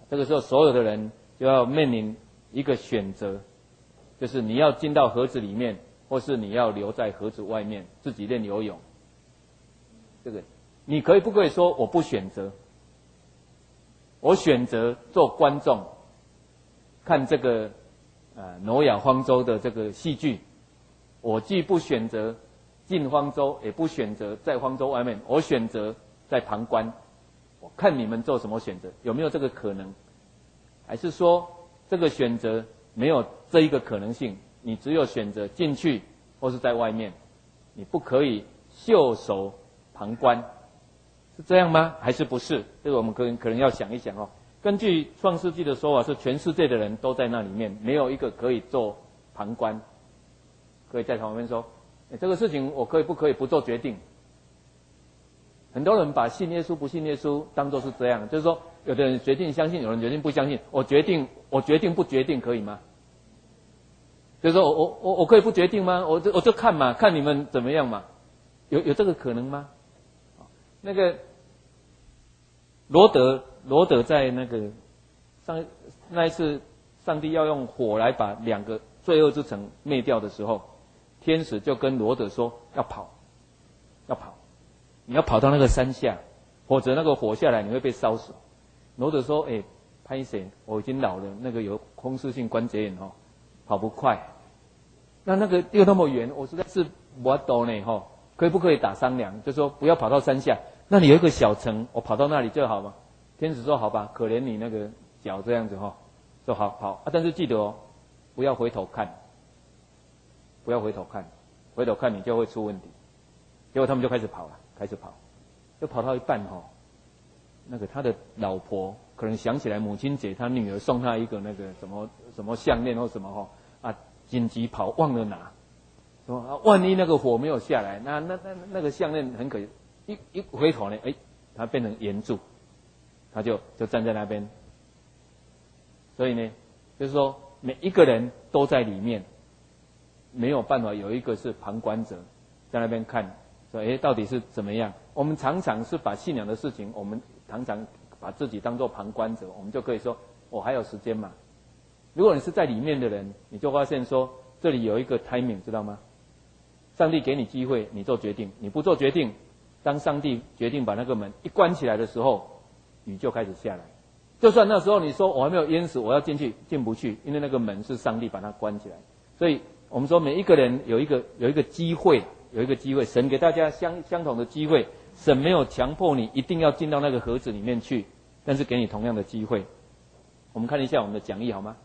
这个时候所有的人就要面临一个选择，就是你要进到盒子里面，或是你要留在盒子外面自己练游泳。这个你可以不可以说我不选择？我选择做观众，看这个呃挪亚方舟的这个戏剧。我既不选择进方舟，也不选择在方舟外面，我选择在旁观。我看你们做什么选择，有没有这个可能？还是说这个选择没有这一个可能性？你只有选择进去或是在外面，你不可以袖手旁观。是这样吗？还是不是？这个我们可能可能要想一想哦。根据创世纪的说法，是全世界的人都在那里面，没有一个可以做旁观。可以在旁边说，欸，这个事情我可以不可以不做决定？很多人把信耶稣不信耶稣当作是这样，就是说，有的人决定相信，有人决定不相信。我决定，我决定不决定可以吗？就是说我我我我可以不决定吗？我就我就看嘛，看你们怎么样嘛，有有这个可能吗？那个罗德罗德在那个上那一次，上帝要用火来把两个罪恶之城灭掉的时候，天使就跟罗德说要跑，要跑，你要跑到那个山下，否则那个火下来你会被烧死。罗德说：“哎，欸，拍谁？我已经老了，那个有风湿性关节炎哦，跑不快。那那个又那么远，我实在是不懂呢哈，可以不可以打商量？就说不要跑到山下，那里有一个小城，我跑到那里就好嘛。”天使说：“好吧，可怜你那个脚这样子哈，说好好啊，但是记得哦，不要回头看，不要回头看，回头看你就会出问题。”结果他们就开始跑了，开始跑，就跑到一半哈，那个他的老婆可能想起来母亲节他女儿送他一个那个什么什么项链或什么哈啊，紧急跑忘了拿，说啊万一那个火没有下来，那那那那个项链很可惜，一一回头呢，哎，它变成岩柱。他就就站在那边，所以呢，就是说每一个人都在里面，没有办法有一个是旁观者在那边看，说哎到底是怎么样？我们常常是把信仰的事情，我们常常把自己当作旁观者，我们就可以说我还有时间嘛。如果你是在里面的人，你就发现说这里有一个 timing， 知道吗？上帝给你机会，你做决定，你不做决定，当上帝决定把那个门一关起来的时候，雨就开始下来。就算那时候你说我还没有淹死，我要进去，进不去，因为那个门是上帝把它关起来。所以我们说每一个人有一个有一个机会，有一个机会，神给大家相相同的机会，神没有强迫你一定要进到那个盒子里面去，但是给你同样的机会。我们看一下我们的讲义好吗？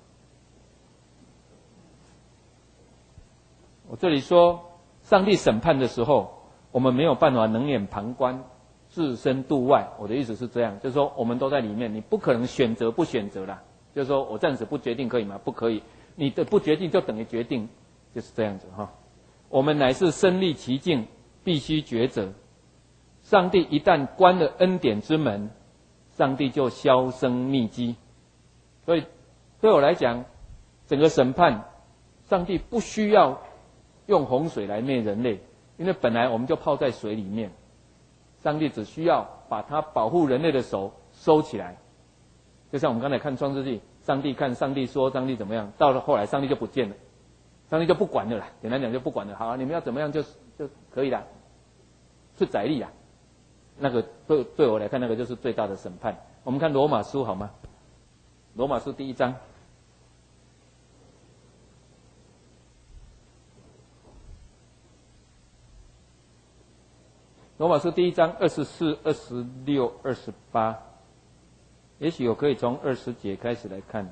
我这里说，上帝审判的时候，我们没有办法冷眼旁观，置身度外。我的意思是这样，就是说我们都在里面，你不可能选择不选择啦。就是说我暂时不决定可以吗？不可以，你的不决定就等于决定，就是这样子哈。我们乃是身历其境，必须抉择。上帝一旦关了恩典之门，上帝就销声匿迹。所以对我来讲，整个审判，上帝不需要用洪水来灭人类，因为本来我们就泡在水里面。上帝只需要把他保护人类的手收起来，就像我们刚才看创世纪，上帝看上帝说上帝怎么样，到了后来上帝就不见了，上帝就不管了啦，简单讲就不管了。好，你们要怎么样就就可以了，是宰力啊。那个对对我来看，那个就是最大的审判。我们看罗马书好吗？罗马书第一章。罗马书第一章二十四、二十六、二十八，也许我可以从二十节开始来看。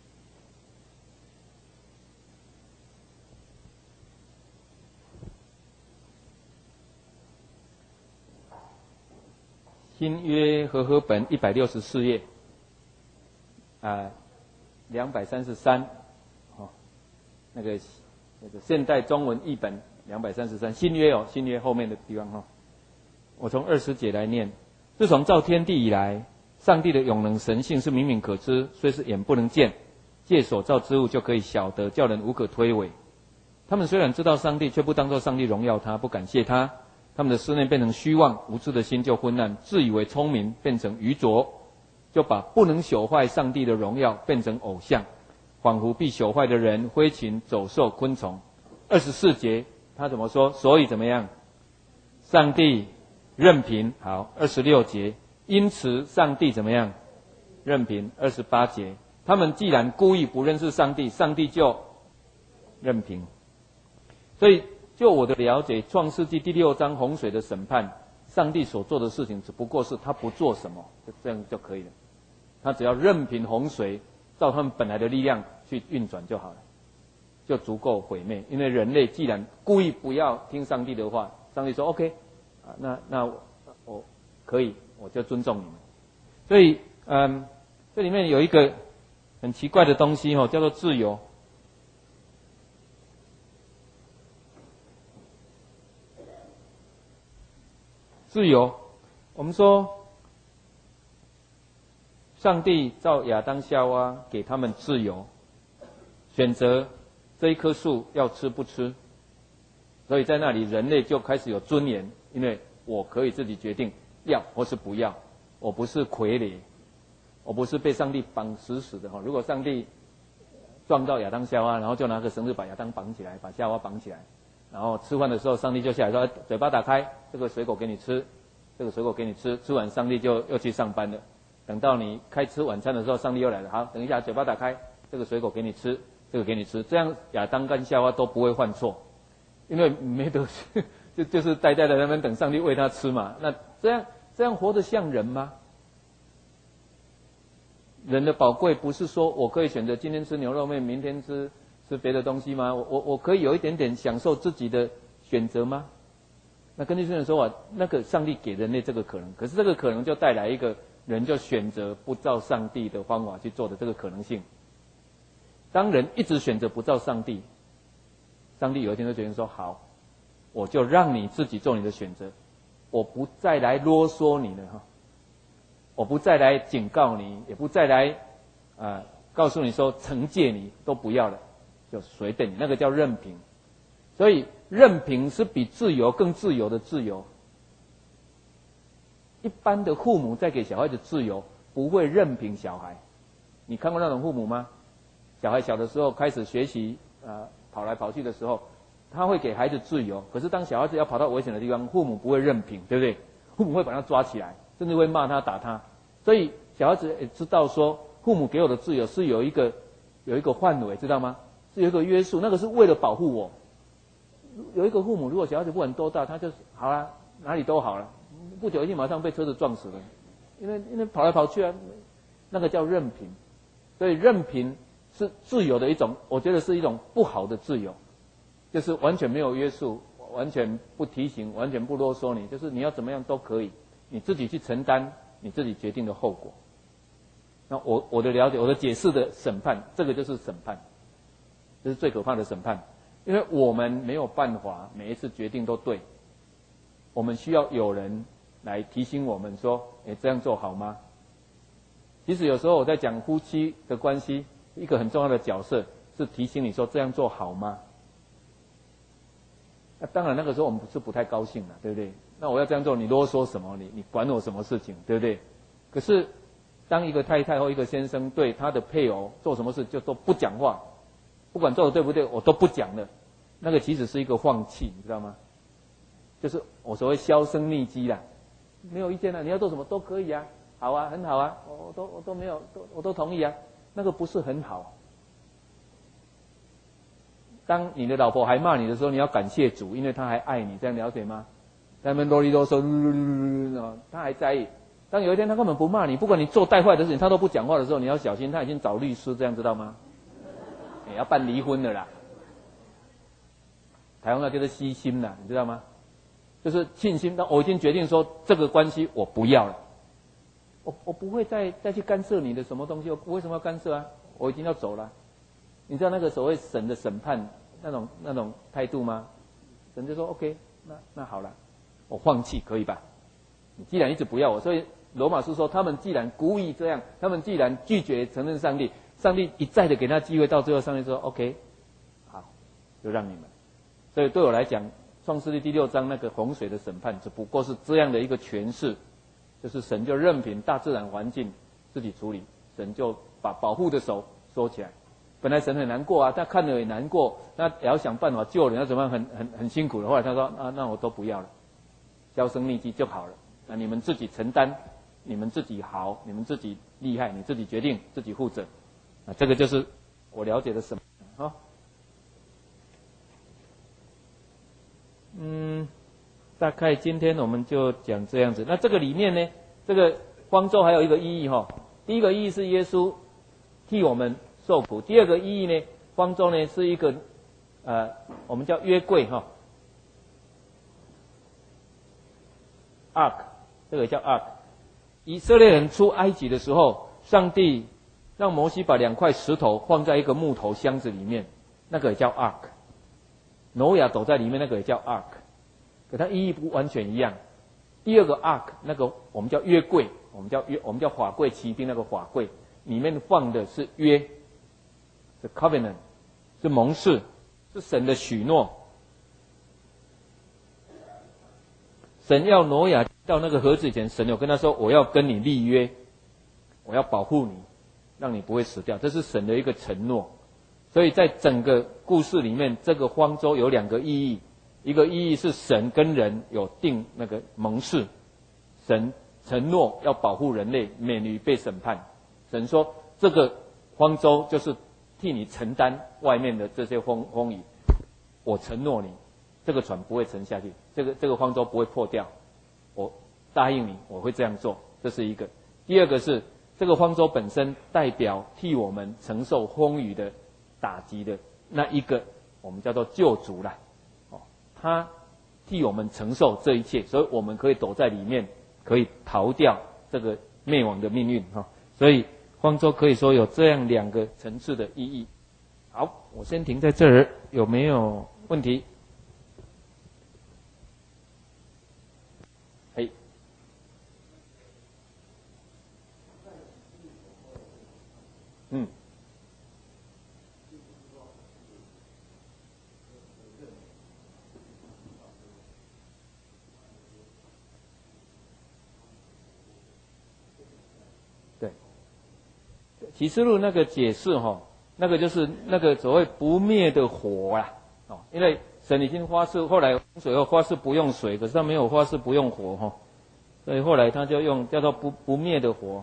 新约和合本一百六十四页，啊，两百三十三，哦，那个那个现代中文译本两百三十三，新约哦，新约后面的地方哈。我从二十节来念：自从造天地以来，上帝的永能神性是明明可知，虽是眼不能见，借所造之物就可以晓得，叫人无可推诿。他们虽然知道上帝，却不当作上帝荣耀他，不感谢他。他们的思念变成虚妄，无知的心就昏暗，自以为聪明变成愚拙， 就把不能朽坏上帝的荣耀变成偶像，仿佛必朽坏的人、飞禽、走兽、昆虫。二十四节他怎么说？所以怎么样？上帝任凭。好，二十六节，因此上帝怎么样？任凭。二十八节，他们既然故意不认识上帝，上帝就任凭。所以就我的了解，创世纪第六章洪水的审判，上帝所做的事情只不过是他不做什么，就这样就可以了。他只要任凭洪水照他们本来的力量去运转就好了，就足够毁灭。因为人类既然故意不要听上帝的话，上帝说 OK 啊，那那我我可以，我就尊重你们。所以嗯，这里面有一个很奇怪的东西哦，叫做自由。自由，我们说上帝造亚当夏娃，给他们自由，选择这一棵树要吃不吃。所以在那里人类就开始有尊严，因为我可以自己决定要或是不要，我不是傀儡，我不是被上帝绑死死的。如果上帝撞到亚当夏娃，然后就拿个绳子把亚当绑起来，把夏娃绑起来，然后吃饭的时候上帝就下来说，嘴巴打开，这个水果给你吃，这个水果给你吃，吃完上帝就又去上班了。等到你开吃晚餐的时候，上帝又来了，好，等一下嘴巴打开，这个水果给你吃，这个给你吃，这样亚当跟夏娃都不会犯错，因为没得就就是呆呆的在那边等上帝喂他吃嘛。那这样这样活得像人吗？人的宝贵不是说我可以选择今天吃牛肉面，明天吃吃别的东西吗？我我我可以有一点点享受自己的选择吗？那根据圣经的说法，那个上帝给人类这个可能，可是这个可能就带来一个人就选择不照上帝的方法去做的这个可能性。当人一直选择不照上帝，上帝有一天就决定说好，我就让你自己做你的选择，我不再来啰嗦你了哈，我不再来警告你，也不再来啊、呃、告诉你说惩戒你，都不要了，就随便你，那个叫任凭。所以任凭是比自由更自由的自由。一般的父母在给小孩子自由，不会任凭小孩。你看过那种父母吗？小孩小的时候开始学习呃跑来跑去的时候，他会给孩子自由，可是当小孩子要跑到危险的地方，父母不会任凭，对不对？父母会把他抓起来，甚至会骂他打他。所以小孩子也知道说，父母给我的自由是有一个有一个范围，知道吗？是有一个约束，那个是为了保护我。有一个父母，如果小孩子不管多大，他就好了，哪里都好了，不久一定马上被车子撞死了，因为因为跑来跑去啊，那个叫任凭。所以任凭是自由的一种，我觉得是一种不好的自由，就是完全没有约束，完全不提醒，完全不啰嗦你，就是你要怎么样都可以，你自己去承担你自己决定的后果。那我我的了解，我的解释的审判，这个就是审判，这是最可怕的审判。因为我们没有办法每一次决定都对，我们需要有人来提醒我们说，诶，这样做好吗？其实有时候我在讲夫妻的关系，一个很重要的角色是提醒你说这样做好吗？那当然那个时候我们是不太高兴的，对不对？那我要这样做，你啰嗦什么？你你管我什么事情，对不对？可是当一个太太或一个先生对他的配偶做什么事就都不讲话，不管做的对不对，我都不讲了。那个其实是一个放弃，你知道吗？就是我所谓销声匿迹啦，没有意见啦，你要做什么都可以啊，好啊，很好啊，我都我都没有，都我都同意啊，那个不是很好。当你的老婆还骂你的时候，你要感谢主，因为她还爱你，这样了解吗？在那边啰里啰嗦，她还在意。当有一天她根本不骂你，不管你做带坏的事情，她都不讲话的时候，你要小心，她已经找律师，这样知道吗？也要办离婚了啦。台湾那叫做悉心啦，你知道吗？就是信心，但我已经决定说这个关系我不要了，我我不会再再去干涉你的什么东西，我为什么要干涉啊？我已经要走了。你知道那个所谓神的审判那种那种态度吗？神就说 OK， 那那好了，我放弃可以吧？你既然一直不要我，所以罗马书说他们既然故意这样，他们既然拒绝承认上帝，上帝一再的给他机会，到最后上帝说 OK， 好，就让你们。所以对我来讲，创世纪第六章那个洪水的审判只不过是这样的一个诠释，就是神就任凭大自然环境自己处理，神就把保护的手收起来。本来神很难过啊，他看了也难过，那也要想办法救人，要怎么样很很很辛苦的。后来他说啊，那我都不要了，销声匿迹就好了。那你们自己承担，你们自己好，你们自己厉害，你自己决定，自己负责。啊，这个就是我了解的什么啊？嗯，大概今天我们就讲这样子。那这个里面呢，这个方舟还有一个意义哈。第一个意义是耶稣替我们受苦，第二个意义呢，方舟呢是一个呃，我们叫约柜哈 ，ark， 这个叫 ark。以色列人出埃及的时候，上帝让摩西把两块石头放在一个木头箱子里面，那个也叫 ark。挪亚躲在里面，那个也叫 ark， 可它意义不完全一样。第二个 ark， 那个我们叫约柜，我们叫约，我们叫法柜，骑兵那个法柜，里面放的是约，是 covenant， 是盟誓，是神的许诺。神要挪亚到那个盒子以前，神有跟他说：“我要跟你立约，我要保护你，让你不会死掉。”这是神的一个承诺。所以在整个故事里面，这个方舟有两个意义，一个意义是神跟人有定那个盟誓，神承诺要保护人类免于被审判。神说这个方舟就是替你承担外面的这些风风雨，我承诺你，这个船不会沉下去，这个这个方舟不会破掉，我答应你我会这样做，这是一个。第二个是这个方舟本身代表替我们承受风雨的打击的那一个，我们叫做救主啦，哦，他替我们承受这一切，所以我们可以躲在里面，可以逃掉这个灭亡的命运哈、哦。所以方舟可以说有这样两个层次的意义。好，我先停在这儿，有没有问题？嘿，嗯。启示录那个解释哈，那个就是那个所谓不灭的火啦，哦，因为神已经发誓，后来洪水后发誓不用水，可是他没有发誓不用火哈，所以后来他就用叫做不不灭的火。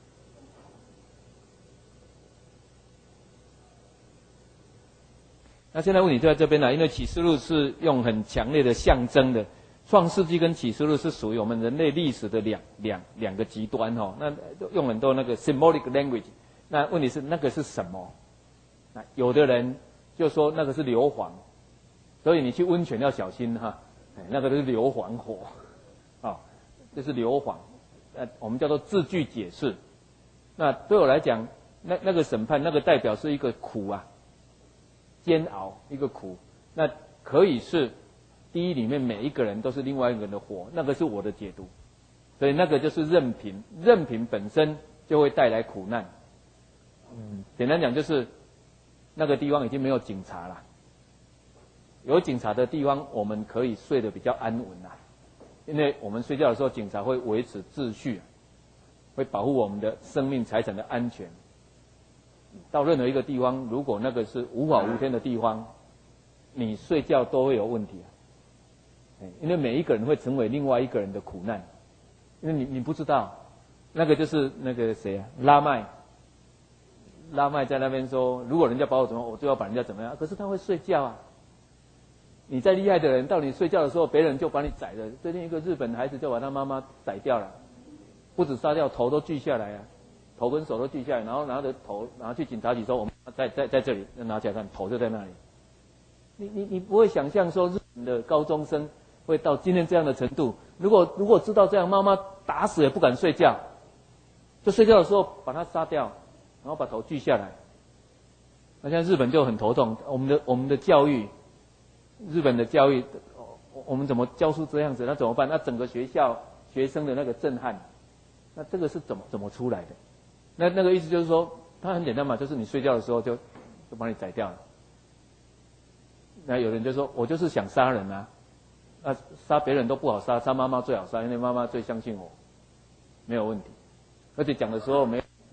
那现在问题就在这边了，因为启示录是用很强烈的象征的，创世纪跟启示录是属于我们人类历史的两两两个极端哈，那用很多那个 symbolic language。那问题是那个是什么？那有的人就说那个是硫磺，所以你去温泉要小心哈，那个是硫磺火，啊、哦，这是硫磺，呃，我们叫做字句解释。那对我来讲，那那个审判那个代表是一个苦啊，煎熬一个苦，那可以是第一里面每一个人都是另外一个人的火，那个是我的解读，所以那个就是任凭，任凭本身就会带来苦难。嗯，简单讲就是那个地方已经没有警察了，有警察的地方我们可以睡得比较安稳啦，因为我们睡觉的时候警察会维持秩序，会保护我们的生命财产的安全。到任何一个地方，如果那个是无法无天的地方，你睡觉都会有问题啊，因为每一个人会成为另外一个人的苦难，因为你你不知道，那个就是那个谁啊，拉麦。拉麦在那边说，如果人家把我怎么样，我就要把人家怎么样。可是他会睡觉啊。你再厉害的人，到你睡觉的时候，别人就把你宰了。最近一个日本孩子就把他妈妈宰掉了，不止杀掉，头都锯下来啊，头跟手都锯下来，然后拿着头拿去警察局说，我们在在在这里，拿起来看，头就在那里。你你你不会想象说日本的高中生会到今天这样的程度。如果如果知道这样，妈妈打死也不敢睡觉，就睡觉的时候把他杀掉。然后把头锯下来，那现在日本就很头痛。我们的我们的教育，日本的教育，我们怎么教出这样子？那怎么办？那整个学校学生的那个震撼，那这个是怎么怎么出来的？那那个意思就是说，它很简单嘛，就是你睡觉的时候就就把你宰掉了。那有人就说，我就是想杀人啊，那杀别人都不好杀，杀妈妈最好杀，因为妈妈最相信我，没有问题。而且讲的时候没。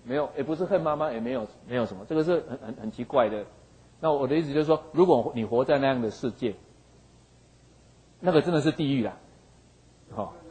没有，也不是恨妈妈，也没有没有什么，这个是很很很奇怪的。那我的意思就是说，如果你活在那样的世界，那个真的是地狱啦，好、哦，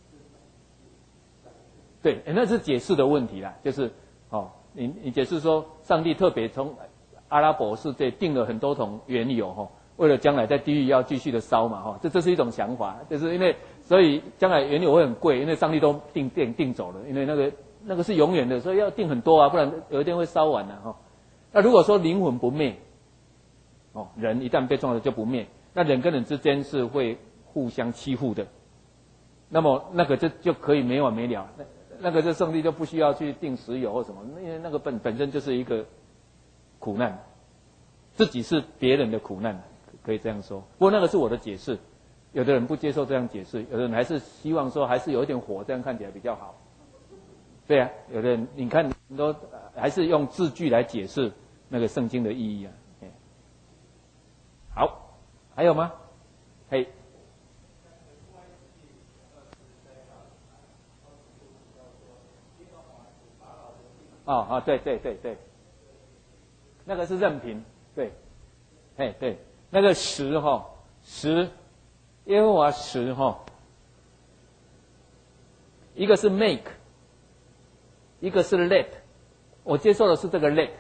对，那是解释的问题啦，就是哦，你你解释说，上帝特别从阿拉伯世界定了很多种原油哈、哦，为了将来在地狱要继续的烧嘛哈、哦，这这是一种想法，就是因为所以将来原油会很贵，因为上帝都定定定走了，因为那个那个是永远的，所以要定很多啊，不然有一天会烧完了、啊、哈、哦。那如果说灵魂不灭，哦，人一旦被创造就不灭，那人跟人之间是会互相欺负的，那么那个就就可以没完没了，那那个这上帝就不需要去定石油或什么，因为那个本本身就是一个苦难，自己是别人的苦难，可以这样说。不过那个是我的解释，有的人不接受这样解释，有的人还是希望说还是有一点火，这样看起来比较好。对啊，有的人你看很多还是用字句来解释那个圣经的意义啊。好，还有吗？嘿。哦哦，对对对对，那个是任凭，对，哎对，那个十哈十，耶和华十哈，一个是 make， 一个是 let， 我接受的是这个 let，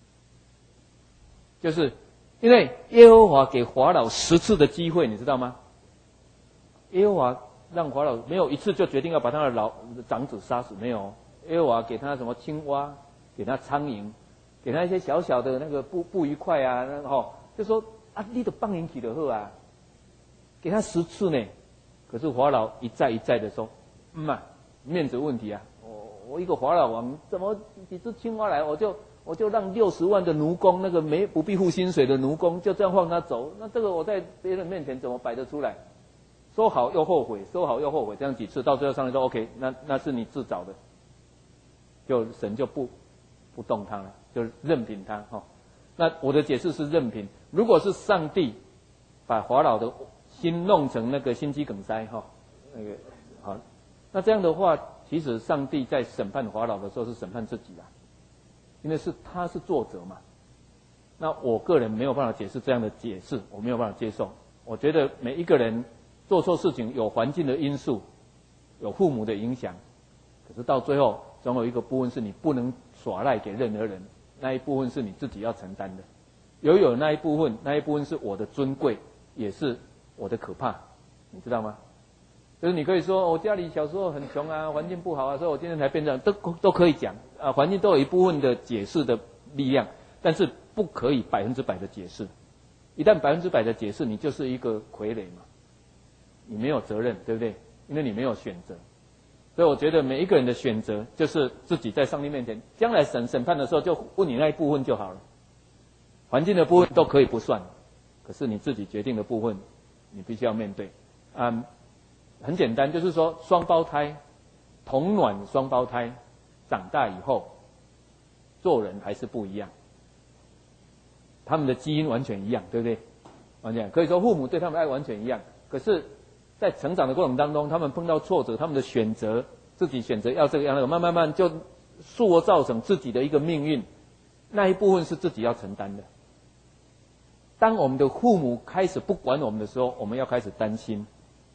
就是因为耶和华给法老十次的机会，你知道吗？耶和华让法老没有一次就决定要把他的老长子杀死，没有。耶和华给他什么青蛙，给他苍蝇，给他一些小小的那个不不愉快啊，那个吼，就说啊，你的放引起的好啊，给他十次呢，可是法老一再一再的说，嗯啊，面子问题啊，我我一个法老王，怎么几只青蛙来，我就我就让六十万的奴工，那个没不必付薪水的奴工，就这样放他走，那这个我在别人面前怎么摆得出来？说好又后悔，说好又后悔，这样几次，到最后上来说 OK， 那那是你自找的。就神就不不动他了，就任凭他哈、哦。那我的解释是任凭。如果是上帝把法老的心弄成那个心肌梗塞哈、哦，那个好，那这样的话，其实上帝在审判法老的时候是审判自己啦，因为是他是作者嘛。那我个人没有办法解释这样的解释，我没有办法接受。我觉得每一个人做错事情有环境的因素，有父母的影响，可是到最后。总有一个部分是你不能耍赖给任何人，那一部分是你自己要承担的。有有那一部分，那一部分是我的尊贵，也是我的可怕，你知道吗？就是你可以说我家里小时候很穷啊，环境不好啊，所以我今天才变这样，都都可以讲啊，环境都有一部分的解释的力量，但是不可以百分之百的解释。一旦百分之百的解释，你就是一个傀儡嘛，你没有责任，对不对？因为你没有选择。所以我觉得每一个人的选择，就是自己在上帝面前，将来审审判的时候，就问你那一部分就好了。环境的部分都可以不算，可是你自己决定的部分，你必须要面对。嗯，很简单，就是说双胞胎，同卵双胞胎，长大以后，做人还是不一样。他们的基因完全一样，对不对？完全可以说父母对他们的爱完全一样，可是。在成长的过程当中，他们碰到挫折，他们的选择，自己选择要这个要那个，慢慢慢就塑造成自己的一个命运，那一部分是自己要承担的。当我们的父母开始不管我们的时候，我们要开始担心，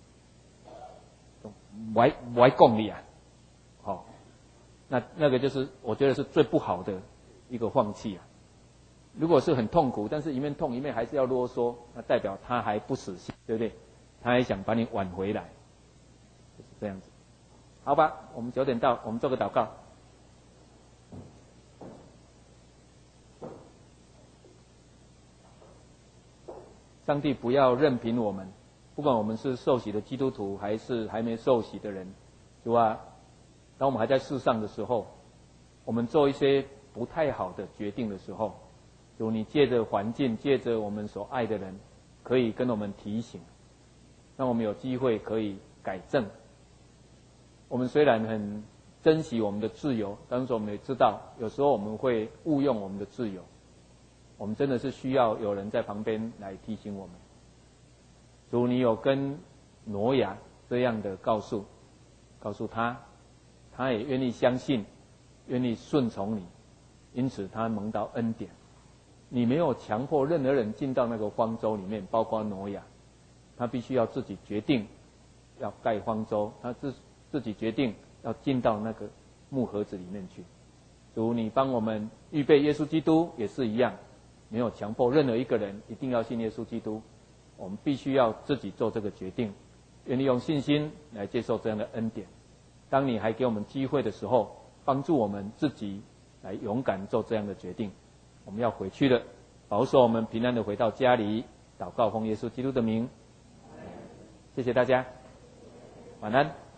我还我还供你啊，好、哦，那那个就是我觉得是最不好的一个放弃啊。如果是很痛苦，但是一面痛一面还是要啰嗦，那代表他还不死心，对不对？他还想把你挽回来，就是这样子，好吧？我们九点到，我们做个祷告。上帝不要任凭我们，不管我们是受洗的基督徒，还是还没受洗的人，主啊，当我们还在世上的时候，我们做一些不太好的决定的时候，主你借着环境，借着我们所爱的人，可以跟我们提醒。让我们有机会可以改正。我们虽然很珍惜我们的自由，但是我们也知道，有时候我们会误用我们的自由。我们真的是需要有人在旁边来提醒我们。主，你有跟挪亚这样的告诉，告诉他，他也愿意相信愿意顺从你，因此他蒙到恩典。你没有强迫任何人进到那个方舟里面，包括挪亚，他必须要自己决定要盖方舟，他自自己决定要进到那个木盒子里面去。主，你帮我们预备耶稣基督也是一样，没有强迫任何一个人一定要信耶稣基督，我们必须要自己做这个决定，愿意用信心来接受这样的恩典。当你还给我们机会的时候，帮助我们自己来勇敢做这样的决定。我们要回去了，保守我们平安的回到家里，祷告奉耶稣基督的名。谢谢大家，晚安。